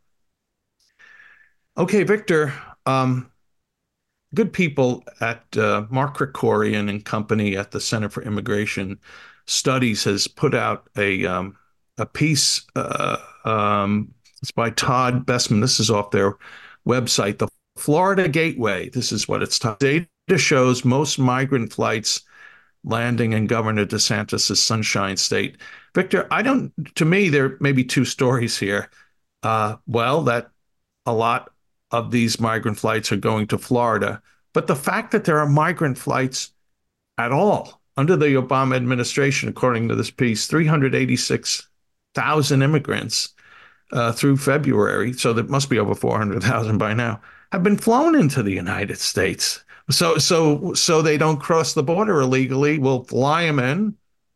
Okay, Victor, um, good people at uh, Mark Krikorian and company at the Center for Immigration Studies has put out a um, a piece. Uh, um, it's by Todd Bestman. This is off their website, the Florida Gateway. This is what it's titled. Data shows most migrant flights landing in Governor DeSantis' Sunshine State. Victor, I don't. To me, there may be two stories here. Uh, well, that a lot of these migrant flights are going to Florida, but the fact that there are migrant flights at all under the Obama administration, according to this piece, three hundred eighty-six thousand immigrants uh, through February, so that must be over four hundred thousand by now, have been flown into the United States. So, so, so they don't cross the border illegally. We'll fly them in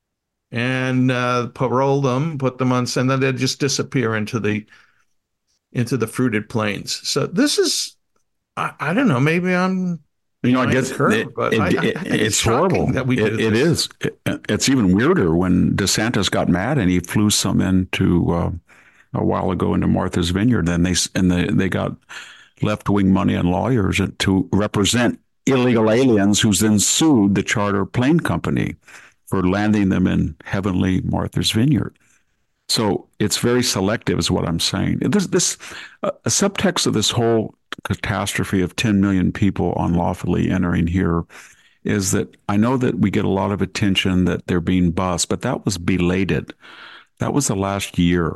and uh, parole them, put them on, and then they just disappear into the into the fruited plains. So this is, I, I don't know, maybe I'm, you know, I guess curve, it, but it, I, I it, think it's, it's horrible. That we it, it is. It, it's even weirder when DeSantis got mad and he flew some into uh, a while ago into Martha's Vineyard. Then they and they, they got left-wing money and lawyers to represent illegal aliens, who's then sued the charter plane company for landing them in heavenly Martha's Vineyard. So it's very selective, is what I'm saying. There's this uh, a subtext of this whole catastrophe of ten million people unlawfully entering here is that I know that we get a lot of attention that they're being bused, but that was belated. That was the last year.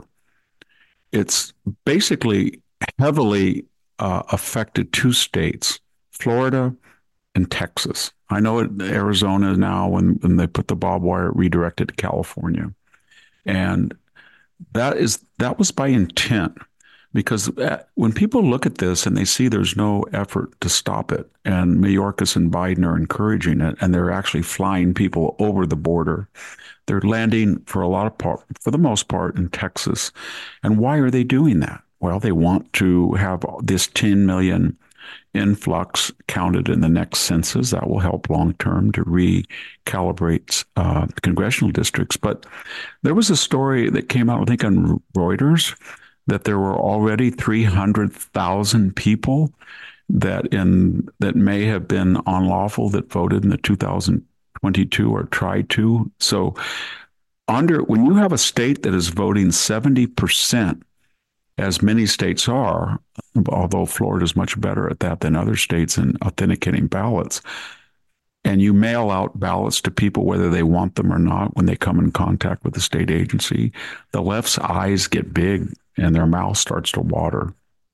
It's basically heavily uh, affected two states, Florida and Texas. I know it, Arizona now, when, when they put the barbed wire, redirected to California. And that is that was by intent, because when people look at this and they see there's no effort to stop it, and Mayorkas and Biden are encouraging it, and they're actually flying people over the border, they're landing for a lot of part, for the most part, in Texas. And why are they doing that? Well, they want to have this ten million influx counted in the next census. That will help long term to recalibrate uh, congressional districts. But there was a story that came out, I think, on Reuters, that there were already three hundred thousand people that in that may have been unlawful that voted in the two thousand twenty-two or tried to. So under when you have a state that is voting seventy percent, as many states are, although Florida is much better at that than other states in authenticating ballots, and you mail out ballots to people whether they want them or not when they come in contact with the state agency, the left's eyes get big and their mouth starts to water.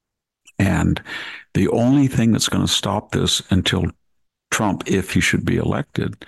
And the only thing that's going to stop this until Trump, if he should be elected,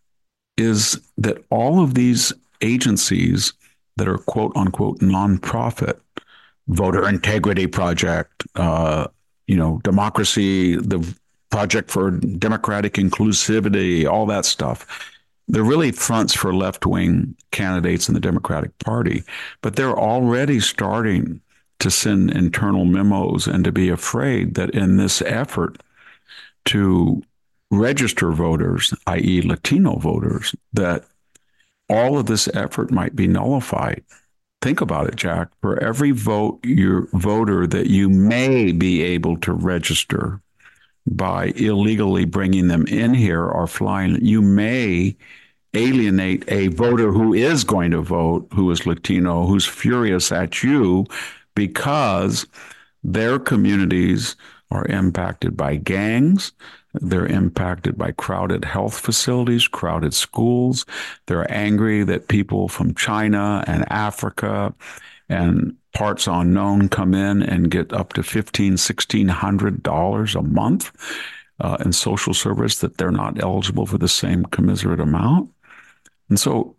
is that all of these agencies that are quote unquote nonprofit, Voter Integrity Project, uh, you know, democracy, the Project for Democratic Inclusivity, all that stuff. They're really fronts for left-wing candidates in the Democratic Party, but they're already starting to send internal memos and to be afraid that in this effort to register voters, that is. Latino voters, that all of this effort might be nullified. Think about it, Jack. For every vote, your voter that you may be able to register by illegally bringing them in here or flying, you may alienate a voter who is going to vote, who is Latino, who's furious at you because their communities are impacted by gangs. They're impacted by crowded health facilities, crowded schools. They're angry that people from China and Africa and parts unknown come in and get up to fifteen, sixteen hundred dollars a month uh, in social service, that they're not eligible for the same commiserate amount. And so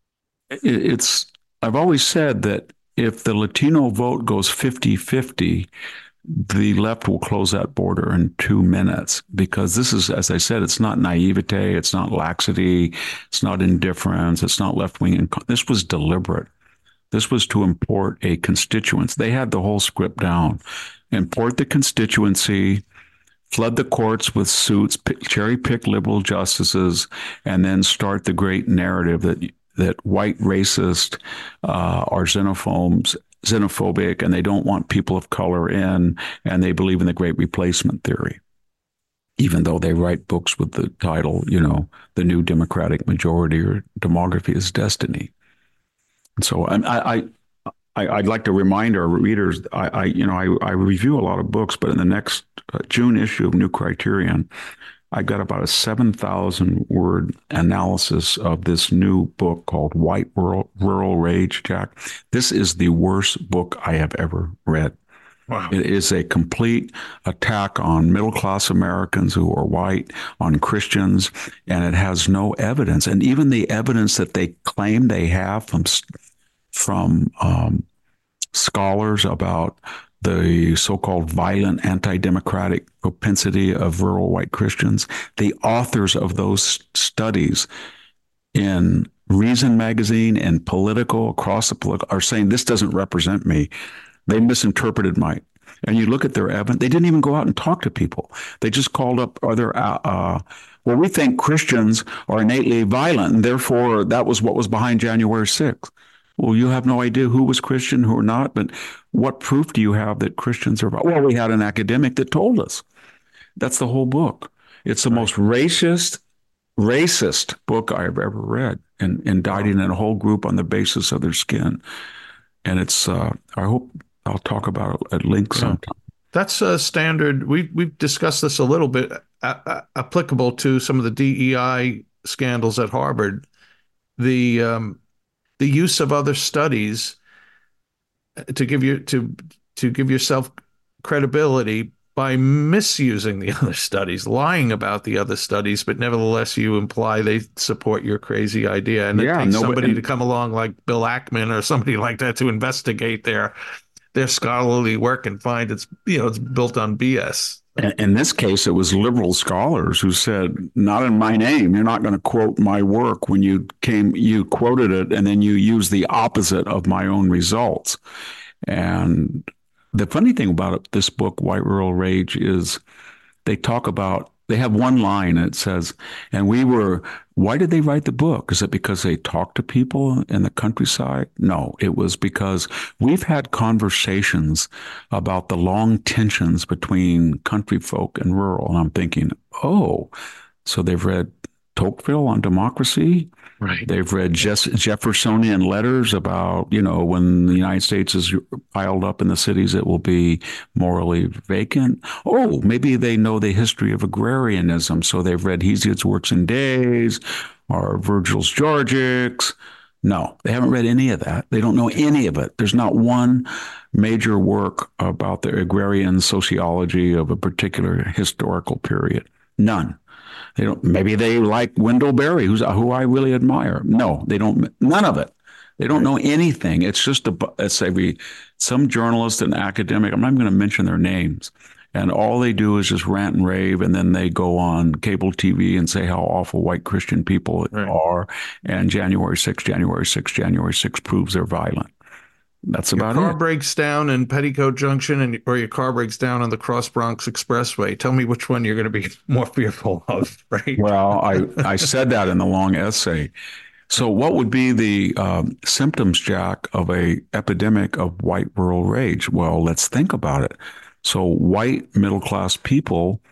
it's, I've always said that if the Latino vote goes fifty-fifty, the left will close that border in two minutes, because this is, as I said, it's not naivete, it's not laxity, it's not indifference, it's not left-wing. This was deliberate. This was to import a constituency. They had the whole script down. Import the constituency, flood the courts with suits, pick, cherry-pick liberal justices, and then start the great narrative that that white racists uh, are xenophobes, xenophobic, and they don't want people of color in, and they believe in the Great Replacement theory, even though they write books with the title, you know, The New Democratic Majority or Demography is Destiny. And so I, I, I, I'd like to remind our readers, I, I you know, I, I review a lot of books, but in the next uh, June issue of New Criterion, I got about a seven thousand word analysis of this new book called White Rural, Rural Rage, Jack. This is the worst book I have ever read. Wow. It is a complete attack on middle-class Americans who are white, on Christians, and it has no evidence. And even the evidence that they claim they have from, from um, scholars about the so-called violent anti-democratic propensity of rural white Christians, the authors of those studies in Reason magazine and Political, across the political, are saying this doesn't represent me. They misinterpreted my, and you look at their evidence, they didn't even go out and talk to people. They just called up other, uh, uh, well, we think Christians are innately violent, and therefore that was what was behind January sixth. Well, you have no idea who was Christian, who are not, but what proof do you have that Christians are? Well, we had an academic that told us. That's the whole book. It's the right. most racist, racist book I've ever read, and indicting a whole group on the basis of their skin. And it's, uh, I hope I'll talk about it at length sometime. That's a standard. We, we've discussed this a little bit, uh, uh, applicable to some of the D E I scandals at Harvard. The um, the use of other studies to give you to to give yourself credibility by misusing the other studies, lying about the other studies, but nevertheless you imply they support your crazy idea. And yeah, it takes no, somebody and, to come along like Bill Ackman or somebody like that to investigate their their scholarly work and find it's, you know, it's built on B S. In this case, it was liberal scholars who said, not in my name. You're not going to quote my work when you came, you quoted it, and then you use the opposite of my own results. And the funny thing about it, this book, White Rural Rage, is they talk about, they have one line and it says, and we were, why did they write the book? Is it because they talked to people in the countryside? No, it was because we've had conversations about the long tensions between country folk and rural. And I'm thinking, oh, so they've read Tocqueville on democracy. Right. They've read Jeff- Jeffersonian letters about, you know, when the United States is piled up in the cities, it will be morally vacant. Oh, maybe they know the history of agrarianism. So they've read Hesiod's Works and Days or Virgil's Georgics. No, they haven't read any of that. They don't know any of it. There's not one major work about the agrarian sociology of a particular historical period. None. They don't. Maybe they like Wendell Berry, who's who I really admire. No, they don't. None of it. They don't know anything. It's just a. It's a some journalist and academic. I'm not going to mention their names, and all they do is just rant and rave, and then they go on cable T V and say how awful white Christian people right. are. And January sixth, January sixth, January sixth proves they're violent. That's about it. Your car it. breaks down in Petticoat Junction, and or your car breaks down on the Cross Bronx Expressway. Tell me which one you're going to be more fearful of, right? Well, I, I said that in the long essay. So what would be the um, symptoms, Jack, of a epidemic of white rural rage? Well, let's think about it. So white middle-class people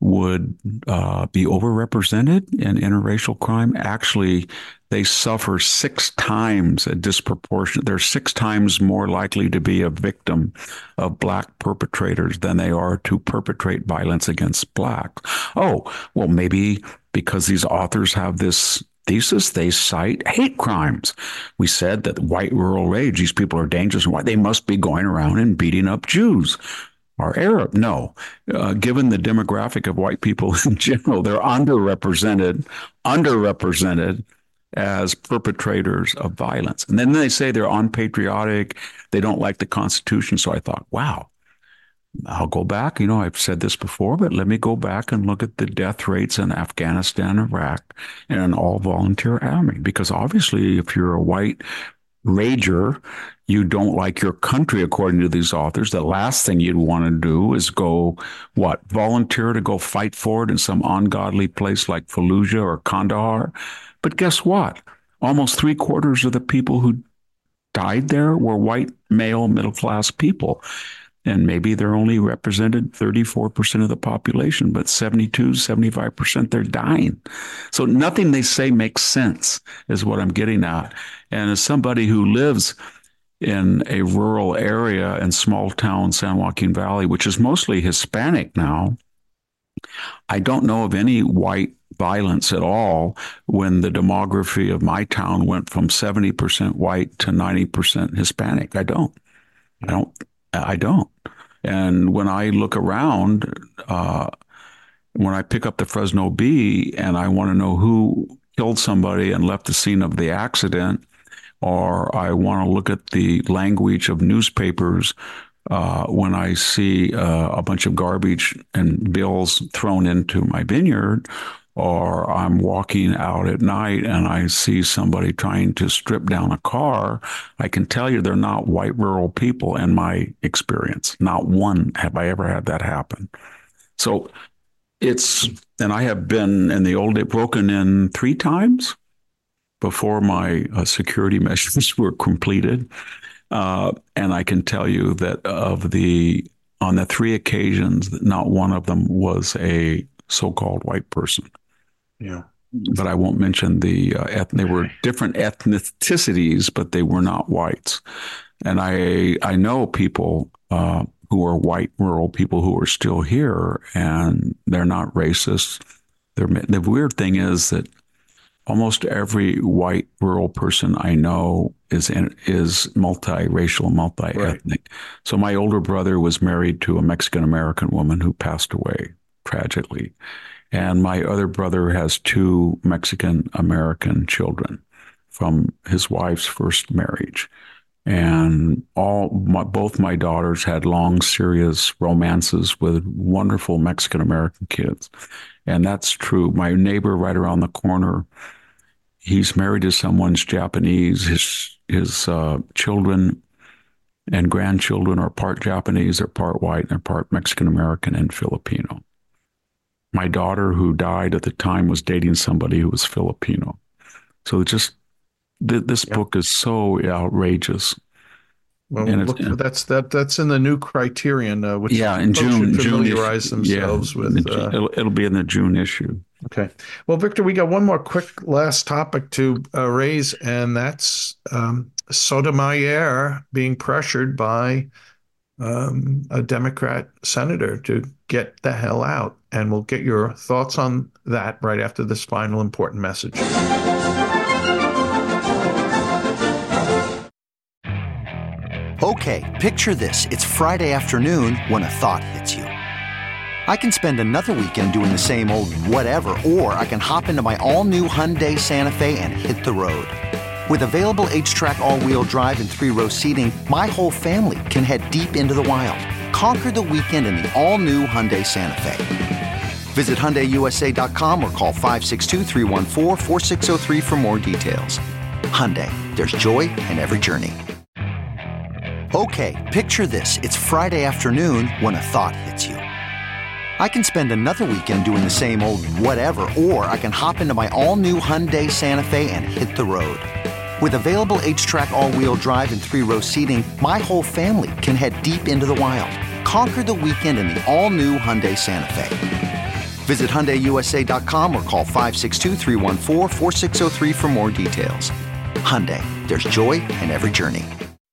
would uh, be overrepresented in interracial crime. Actually, they suffer six times a disproportionate. They're six times more likely to be a victim of black perpetrators than they are to perpetrate violence against blacks. Oh, well, maybe because these authors have this thesis, they cite hate crimes. We said that white rural rage, these people are dangerous and why they must be going around and beating up Jews. Or Arab. No. Uh, given the demographic of white people in general, they're underrepresented, underrepresented as perpetrators of violence. And then they say they're unpatriotic, they don't like the Constitution. So I thought, wow, I'll go back. You know, I've said this before, but let me go back and look at the death rates in Afghanistan, Iraq, and an all-volunteer army. Because obviously, if you're a white rager, you don't like your country, according to these authors. The last thing you'd want to do is go, what, volunteer to go fight for it in some ungodly place like Fallujah or Kandahar. But guess what? Almost three quarters of the people who died there were white, male, middle-class people. And maybe they're only represented thirty-four percent of the population, but seventy-two, seventy-five percent, they're dying. So nothing they say makes sense is what I'm getting at. And as somebody who lives in a rural area in small town San Joaquin Valley, which is mostly Hispanic now, I don't know of any white violence at all when the demography of my town went from seventy percent white to ninety percent Hispanic. I don't. I don't. I don't. And when I look around, uh, when I pick up the Fresno Bee and I want to know who killed somebody and left the scene of the accident, or I want to look at the language of newspapers uh, when I see uh, a bunch of garbage and bills thrown into my vineyard, or I'm walking out at night and I see somebody trying to strip down a car, I can tell you they're not white rural people in my experience. Not one have I ever had that happen. So it's, and I have been in the old day broken in three times before my uh, security measures were completed. Uh, and I can tell you that of the, on the three occasions, not one of them was a so-called white person. Yeah. But I won't mention the, uh, eth- they were different ethnicities, but they were not whites. And I, I know people uh, who are white rural people who are still here, and they're not racist. They're, the weird thing is that almost every white rural person I know is in, is multiracial, multi-ethnic. Right. So my older brother was married to a Mexican-American woman who passed away tragically. And my other brother has two Mexican-American children from his wife's first marriage. And all my, both my daughters had long, serious romances with wonderful Mexican-American kids. And that's true. My neighbor right around the corner, he's married to someone's Japanese. His, his uh, children and grandchildren are part Japanese, they're part white, and they're part Mexican-American and Filipino. My daughter, who died at the time, was dating somebody who was Filipino. So just th- this yeah. book is so outrageous. Well, and look, that's that. That's in the new criterion, uh, which yeah, in June, familiarize June themselves yeah, with. Uh, it'll, it'll be in the June issue. Okay. Well, Victor, we got one more quick last topic to uh, raise, and that's um, Sotomayor being pressured by um, a Democrat senator to get the hell out. And we'll get your thoughts on that right after this final important message. Okay, picture this. It's Friday afternoon when a thought hits you. I can spend another weekend doing the same old whatever, or I can hop into my all-new Hyundai Santa Fe and hit the road. With available H-Track all-wheel drive and three-row seating, my whole family can head deep into the wild. Conquer the weekend in the all-new Hyundai Santa Fe. Visit Hyundai U S A dot com or call five six two, three one four, four six zero three for more details. Hyundai, there's joy in every journey. Okay, picture this. It's Friday afternoon when a thought hits you. I can spend another weekend doing the same old whatever, or I can hop into my all-new Hyundai Santa Fe and hit the road. With available H-Track all-wheel drive and three-row seating, my whole family can head deep into the wild. Conquer the weekend in the all-new Hyundai Santa Fe. Visit Hyundai U S A dot com or call five six two, three one four, four six zero three for more details. Hyundai, there's joy in every journey.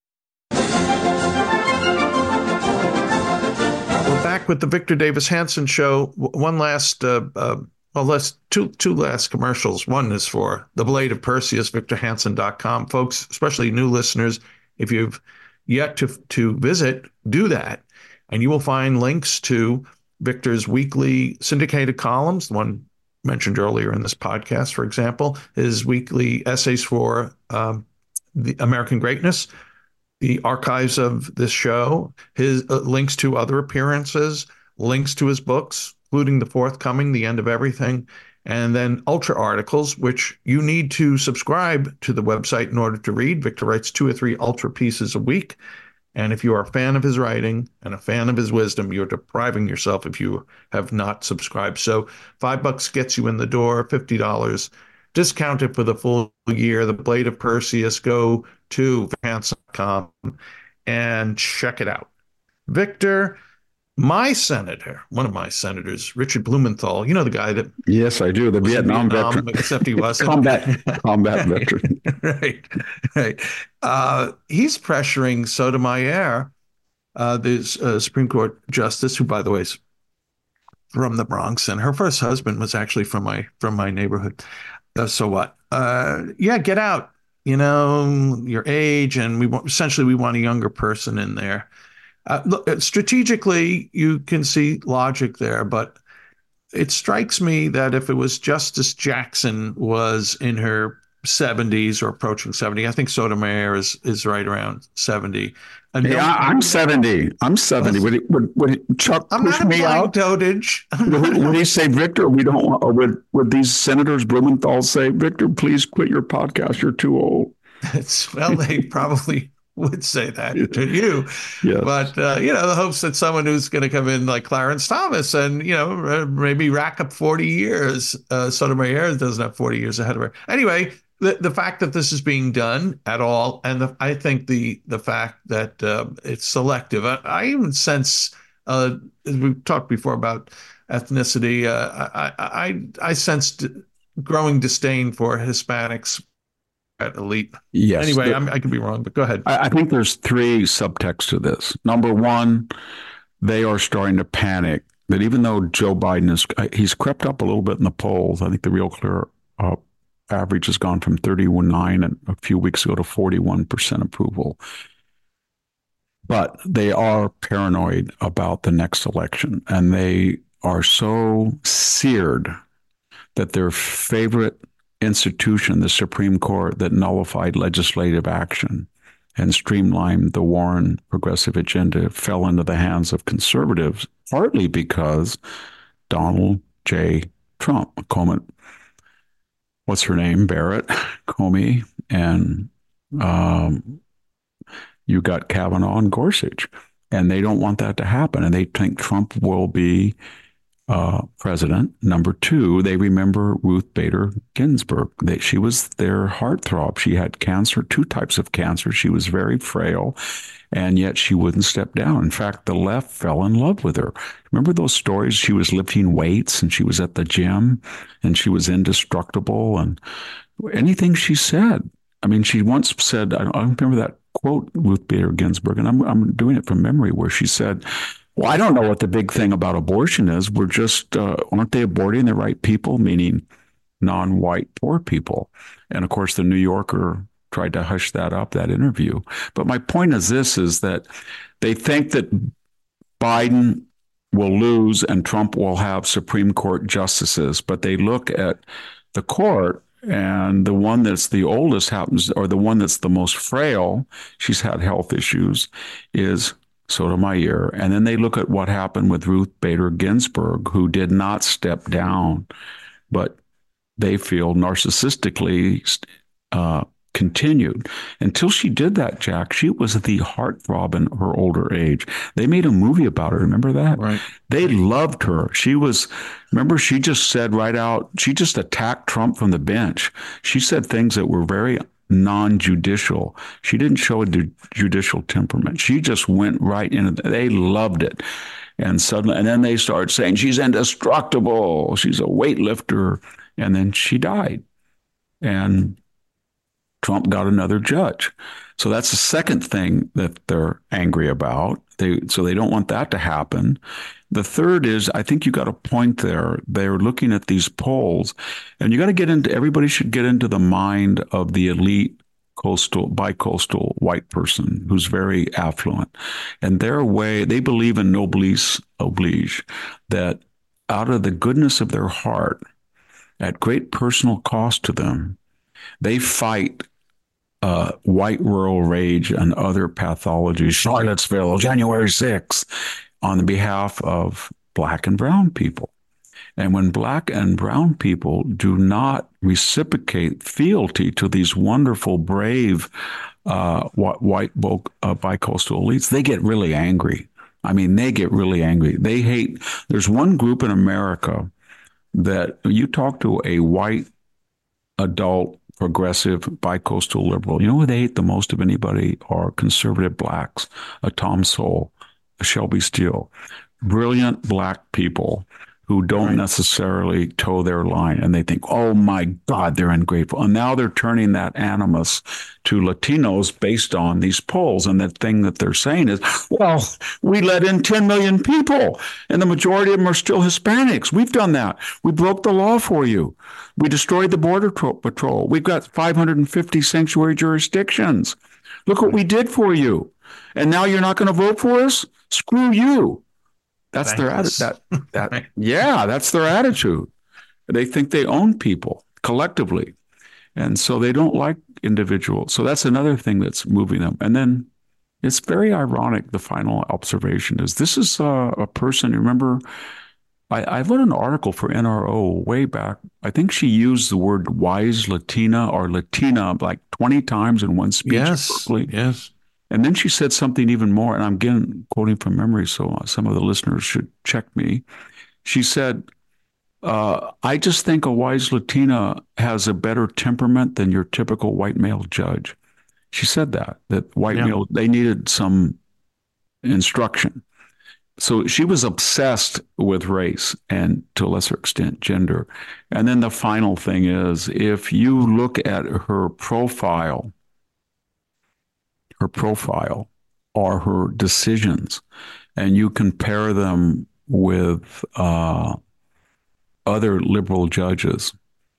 We're back with the Victor Davis Hanson Show. One last, uh, uh, well, let's two two last commercials. One is for The Blade of Perseus, victor hanson dot com. Folks, especially new listeners, if you've yet to to visit, do that, and you will find links to Victor's weekly syndicated columns, the one mentioned earlier in this podcast, for example, his weekly essays for um, the American Greatness, the archives of this show, his uh, links to other appearances, links to his books, including the forthcoming The End of Everything, and then Ultra articles, which you need to subscribe to the website in order to read. Victor writes two or three Ultra pieces a week. And if you are a fan of his writing and a fan of his wisdom, you're depriving yourself if you have not subscribed. So five bucks gets you in the door, fifty dollars discounted for the full year. The Blade of Perseus. Go to Hanson dot com and check it out. Victor, my senator, one of my senators, Richard Blumenthal, you know, the guy that... Yes, I do. The Vietnam, Vietnam veteran. Except he wasn't. combat, combat veteran. Right, right. Uh, he's pressuring Sotomayor, uh, the uh, Supreme Court justice, who, by the way, is from the Bronx, and her first husband was actually from my from my neighborhood. Uh, so what? Uh, yeah, get out. You know, your age, and we want, essentially we want a younger person in there. Uh, look, strategically, you can see logic there, but it strikes me that if it was Justice Jackson was in her seventies or approaching seventy, I think Sotomayor is is right around seventy. And yeah, no, I'm seventy. I'm seventy. Would, he, would, would Chuck I'm push not me out? Dotage. would, would he say, Victor, we don't want, or would, would these senators, Blumenthal, say, Victor, please quit your podcast. You're too old. It's, well, they probably would say that to you. Yes. But, uh, you know, the hopes that someone who's going to come in like Clarence Thomas and, you know, maybe rack up forty years. Uh, Sotomayor doesn't have forty years ahead of her. Anyway, the, the fact that this is being done at all, and the, I think the the fact that uh, it's selective. I, I even sense, uh, as we've talked before about ethnicity, uh, I, I, I sensed growing disdain for Hispanics at elite. Yes. Anyway, the, I'm, I could be wrong, but go ahead. I, I think there's three subtexts to this. Number one, they are starting to panic that even though Joe Biden is, he's crept up a little bit in the polls. I think the Real Clear uh, average has gone from thirty-nine and a few weeks ago to forty-one percent approval. But they are paranoid about the next election, and they are so seared that their favorite institution, the Supreme Court, that nullified legislative action and streamlined the Warren progressive agenda, fell into the hands of conservatives, partly because Donald J. Trump, Comey, what's her name, Barrett, Comey, and um, you got Kavanaugh and Gorsuch, and they don't want that to happen, and they think Trump will be Uh, president. Number two, they remember Ruth Bader Ginsburg. They, she was their heartthrob. She had cancer, two types of cancer. She was very frail, and yet she wouldn't step down. In fact, the left fell in love with her. Remember those stories? She was lifting weights, and she was at the gym, and she was indestructible, and anything she said. I mean, she once said, I, I remember that quote, Ruth Bader Ginsburg, and I'm, I'm doing it from memory, where she said, well, I don't know what the big thing about abortion is. We're just, uh, aren't they aborting the right people, meaning non-white poor people? And of course, the New Yorker tried to hush that up, that interview. But my point is this, is that they think that Biden will lose and Trump will have Supreme Court justices, but they look at the court, and the one that's the oldest happens, or the one that's the most frail, she's had health issues, is Sotomayor. And then they look at what happened with Ruth Bader Ginsburg, who did not step down, but they feel narcissistically uh, continued. Until she did that, Jack, she was the heartthrob in her older age. They made a movie about her. Remember that? Right. They loved her. She was, remember, she just said right out, she just attacked Trump from the bench. She said things that were very non-judicial. She didn't show a judicial temperament. She just went right into it. They loved it. And suddenly, and then they start saying she's indestructible. She's a weightlifter. And then she died. And Trump got another judge. So that's the second thing that they're angry about. They so they don't want that to happen. The third is, I think you got a point there. They're looking at these polls, and you got to get into, everybody should get into the mind of the elite coastal, bi-coastal white person who's very affluent. And their way, they believe in noblesse oblige, that out of the goodness of their heart, at great personal cost to them, they fight uh, white rural rage and other pathologies, Charlottesville, January sixth, on behalf of black and brown people. And when black and brown people do not reciprocate fealty to these wonderful, brave, uh, white uh, bi-coastal elites, they get really angry. I mean, they get really angry. They hate. There's one group in America that you talk to a white, adult, progressive, bi-coastal liberal. You know who they hate the most of anybody are conservative blacks, a Tom Sowell, a Shelby Steele, brilliant black people who don't right. necessarily toe their line. And they think, oh my God, they're ungrateful. And now they're turning that animus to Latinos based on these polls. And the thing that they're saying is, well, we let in ten million people and the majority of them are still Hispanics. We've done that. We broke the law for you. We destroyed the Border Patrol. We've got five hundred fifty sanctuary jurisdictions. Look what we did for you. And now you're not going to vote for us? Screw you. That's Thank their attitude. That, that, yeah, that's their attitude. They think they own people collectively. And so they don't like individuals. So that's another thing that's moving them. And then it's very ironic. The final observation is this is a, a person, remember, I, I wrote an article for N R O way back. I think she used the word wise Latina or Latina like twenty times in one speech. Yes, yes. And then she said something even more, and I'm again quoting from memory, so some of the listeners should check me. She said, uh, I just think a wise Latina has a better temperament than your typical white male judge. She said that, that white yeah. male, they needed some instruction. So she was obsessed with race and to a lesser extent gender. And then the final thing is, if you look at her profile, her profile or her decisions, and you compare them with uh, other liberal judges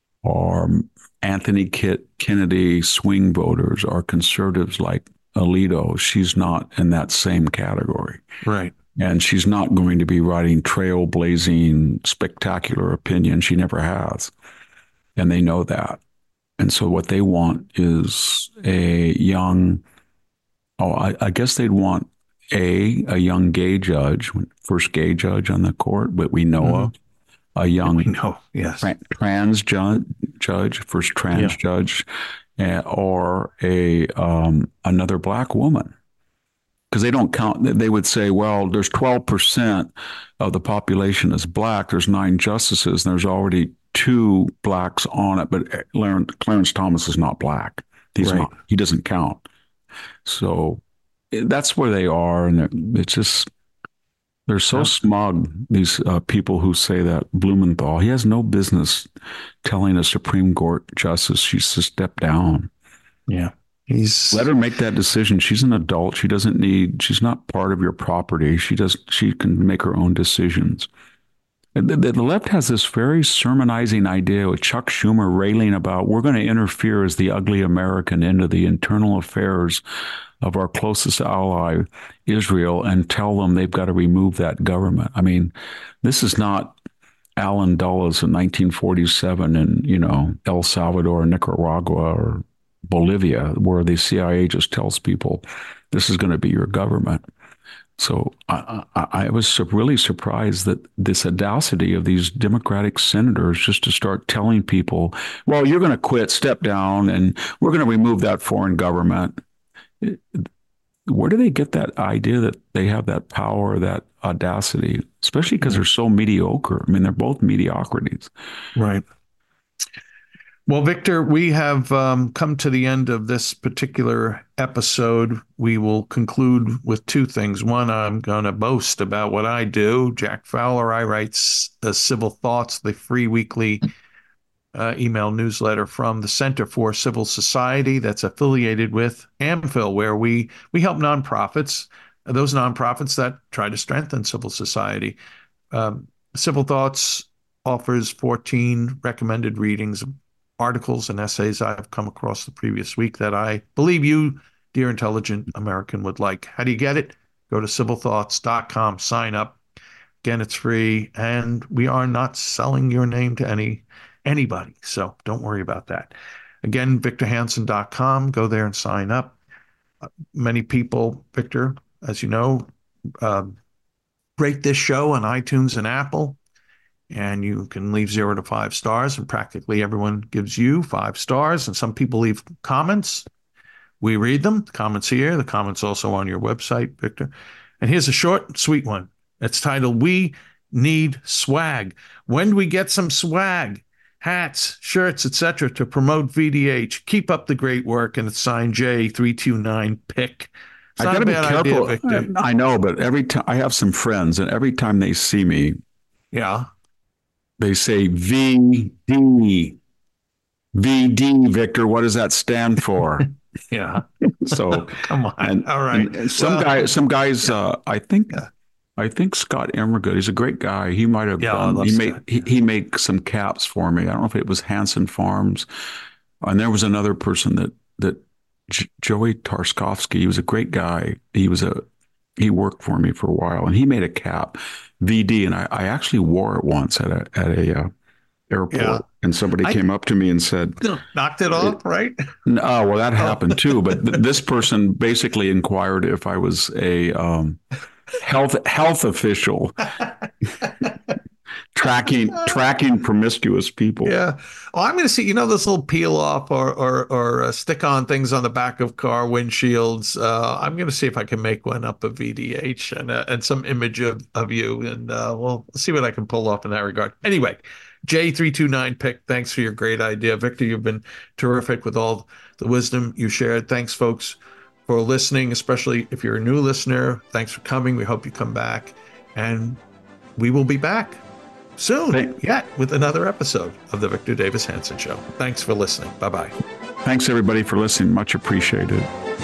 or Anthony Kit Kennedy swing voters or conservatives like Alito, she's not in that same category. Right. And she's not going to be writing trailblazing, spectacular opinion. She never has. And they know that. And so what they want is a young Oh, I, I guess they'd want a a young gay judge, first gay judge on the court, but we know mm-hmm. of a young we know, yes. tra- trans ju- judge, first trans yeah. judge, uh, or a um, another black woman, because they don't count. They would say, well, there's twelve percent of the population is black. There's nine justices, and there's already two blacks on it. But Clarence Thomas is not black. He's right. not. He doesn't count. So that's where they are. And it's just, they're so yeah. smug, these uh, people who say that. Blumenthal, he has no business telling a Supreme Court justice she's to step down. Yeah. He's let her make that decision. She's an adult. She doesn't need, she's not part of your property. She does, she can make her own decisions. The, the left has this very sermonizing idea with Chuck Schumer railing about we're going to interfere as the ugly American into the internal affairs of our closest ally, Israel, and tell them they've got to remove that government. I mean, this is not Alan Dulles in nineteen forty-seven in, you know, El Salvador, Nicaragua, or Bolivia, where the C I A just tells people this is going to be your government. So I, I, I was really surprised that this audacity of these Democratic senators just to start telling people, well, you're going to quit, step down, and we're going to remove that foreign government. Where do they get that idea that they have that power, that audacity, especially because they're so mediocre? I mean, they're both mediocrities. Right. Well, Victor, we have um, come to the end of this particular episode. We will conclude with two things. One, I'm going to boast about what I do. Jack Fowler, I write uh, Civil Thoughts, the free weekly uh, email newsletter from the Center for Civil Society that's affiliated with AmFil, where we, we help nonprofits, those nonprofits that try to strengthen civil society. Um, Civil Thoughts offers fourteen recommended readings, articles and essays I've come across the previous week that I believe you, dear intelligent American, would like. How do you get it? Go to civil thoughts dot com, sign up. Again, it's free, and we are not selling your name to any anybody, so don't worry about that. Again, victor hansen dot com, go there and sign up. Uh, many people, Victor, as you know, um, rate this show on iTunes and Apple. And you can leave zero to five stars, and practically everyone gives you five stars. And some people leave comments. We read them. The comments here, the comments also on your website, Victor. And here's a short, sweet one. It's titled, We Need Swag. When do we get some swag? Hats, shirts, et cetera to promote V D H. Keep up the great work. And it's signed J three two nine Pick. It's I not gotta a be bad careful. idea, Victor. I know, but every time I have some friends, and every time they see me, Yeah. they say V D. V D, Victor, what does that stand for? Yeah. So come on. And, all right. And some well, guy, some guys, uh, I think, yeah. I think Scott Emmergood, he's a great guy. He might have, yeah, um, he made, Scott, he, yeah. he made some caps for me. I don't know if it was Hanson Farms, and there was another person that that J- Joey Tarskovsky. He was a great guy. He was a he worked for me for a while, and he made a cap, V D, and I, I actually wore it once at a at a uh, airport, Yeah. and somebody I- came up to me and said, knocked it off, right? "No, well, that happened too." But th- this person basically inquired if I was a um, health health official. Tracking tracking promiscuous people. Yeah. Oh, I'm going to see, you know, this little peel off or or, or uh, stick on things on the back of car windshields. Uh, I'm going to see if I can make one up of V D H and uh, and some image of, of you. And uh, we'll see what I can pull off in that regard. Anyway, J three two nine Pick, thanks for your great idea. Victor, you've been terrific with all the wisdom you shared. Thanks, folks, for listening, especially if you're a new listener. Thanks for coming. We hope you come back. And we will be back soon, Thank- yet, with another episode of the Victor Davis Hanson Show. Thanks for listening. Bye-bye. Thanks, everybody, for listening. Much appreciated.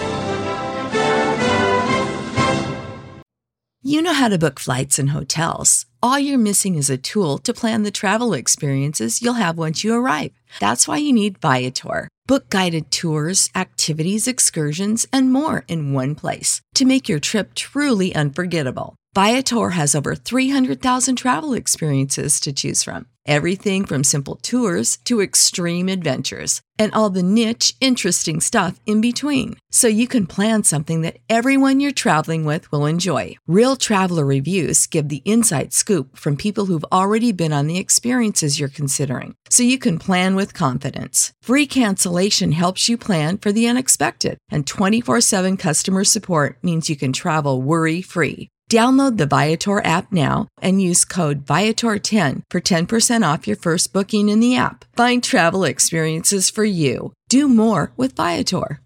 You know how to book flights and hotels. All you're missing is a tool to plan the travel experiences you'll have once you arrive. That's why you need Viator. Book guided tours, activities, excursions, and more in one place to make your trip truly unforgettable. Viator has over three hundred thousand travel experiences to choose from. Everything from simple tours to extreme adventures and all the niche, interesting stuff in between. So you can plan something that everyone you're traveling with will enjoy. Real traveler reviews give the inside scoop from people who've already been on the experiences you're considering. So you can plan with confidence. Free cancellation helps you plan for the unexpected. And twenty-four seven customer support means you can travel worry-free. Download the Viator app now and use code Viator ten for ten percent off your first booking in the app. Find travel experiences for you. Do more with Viator.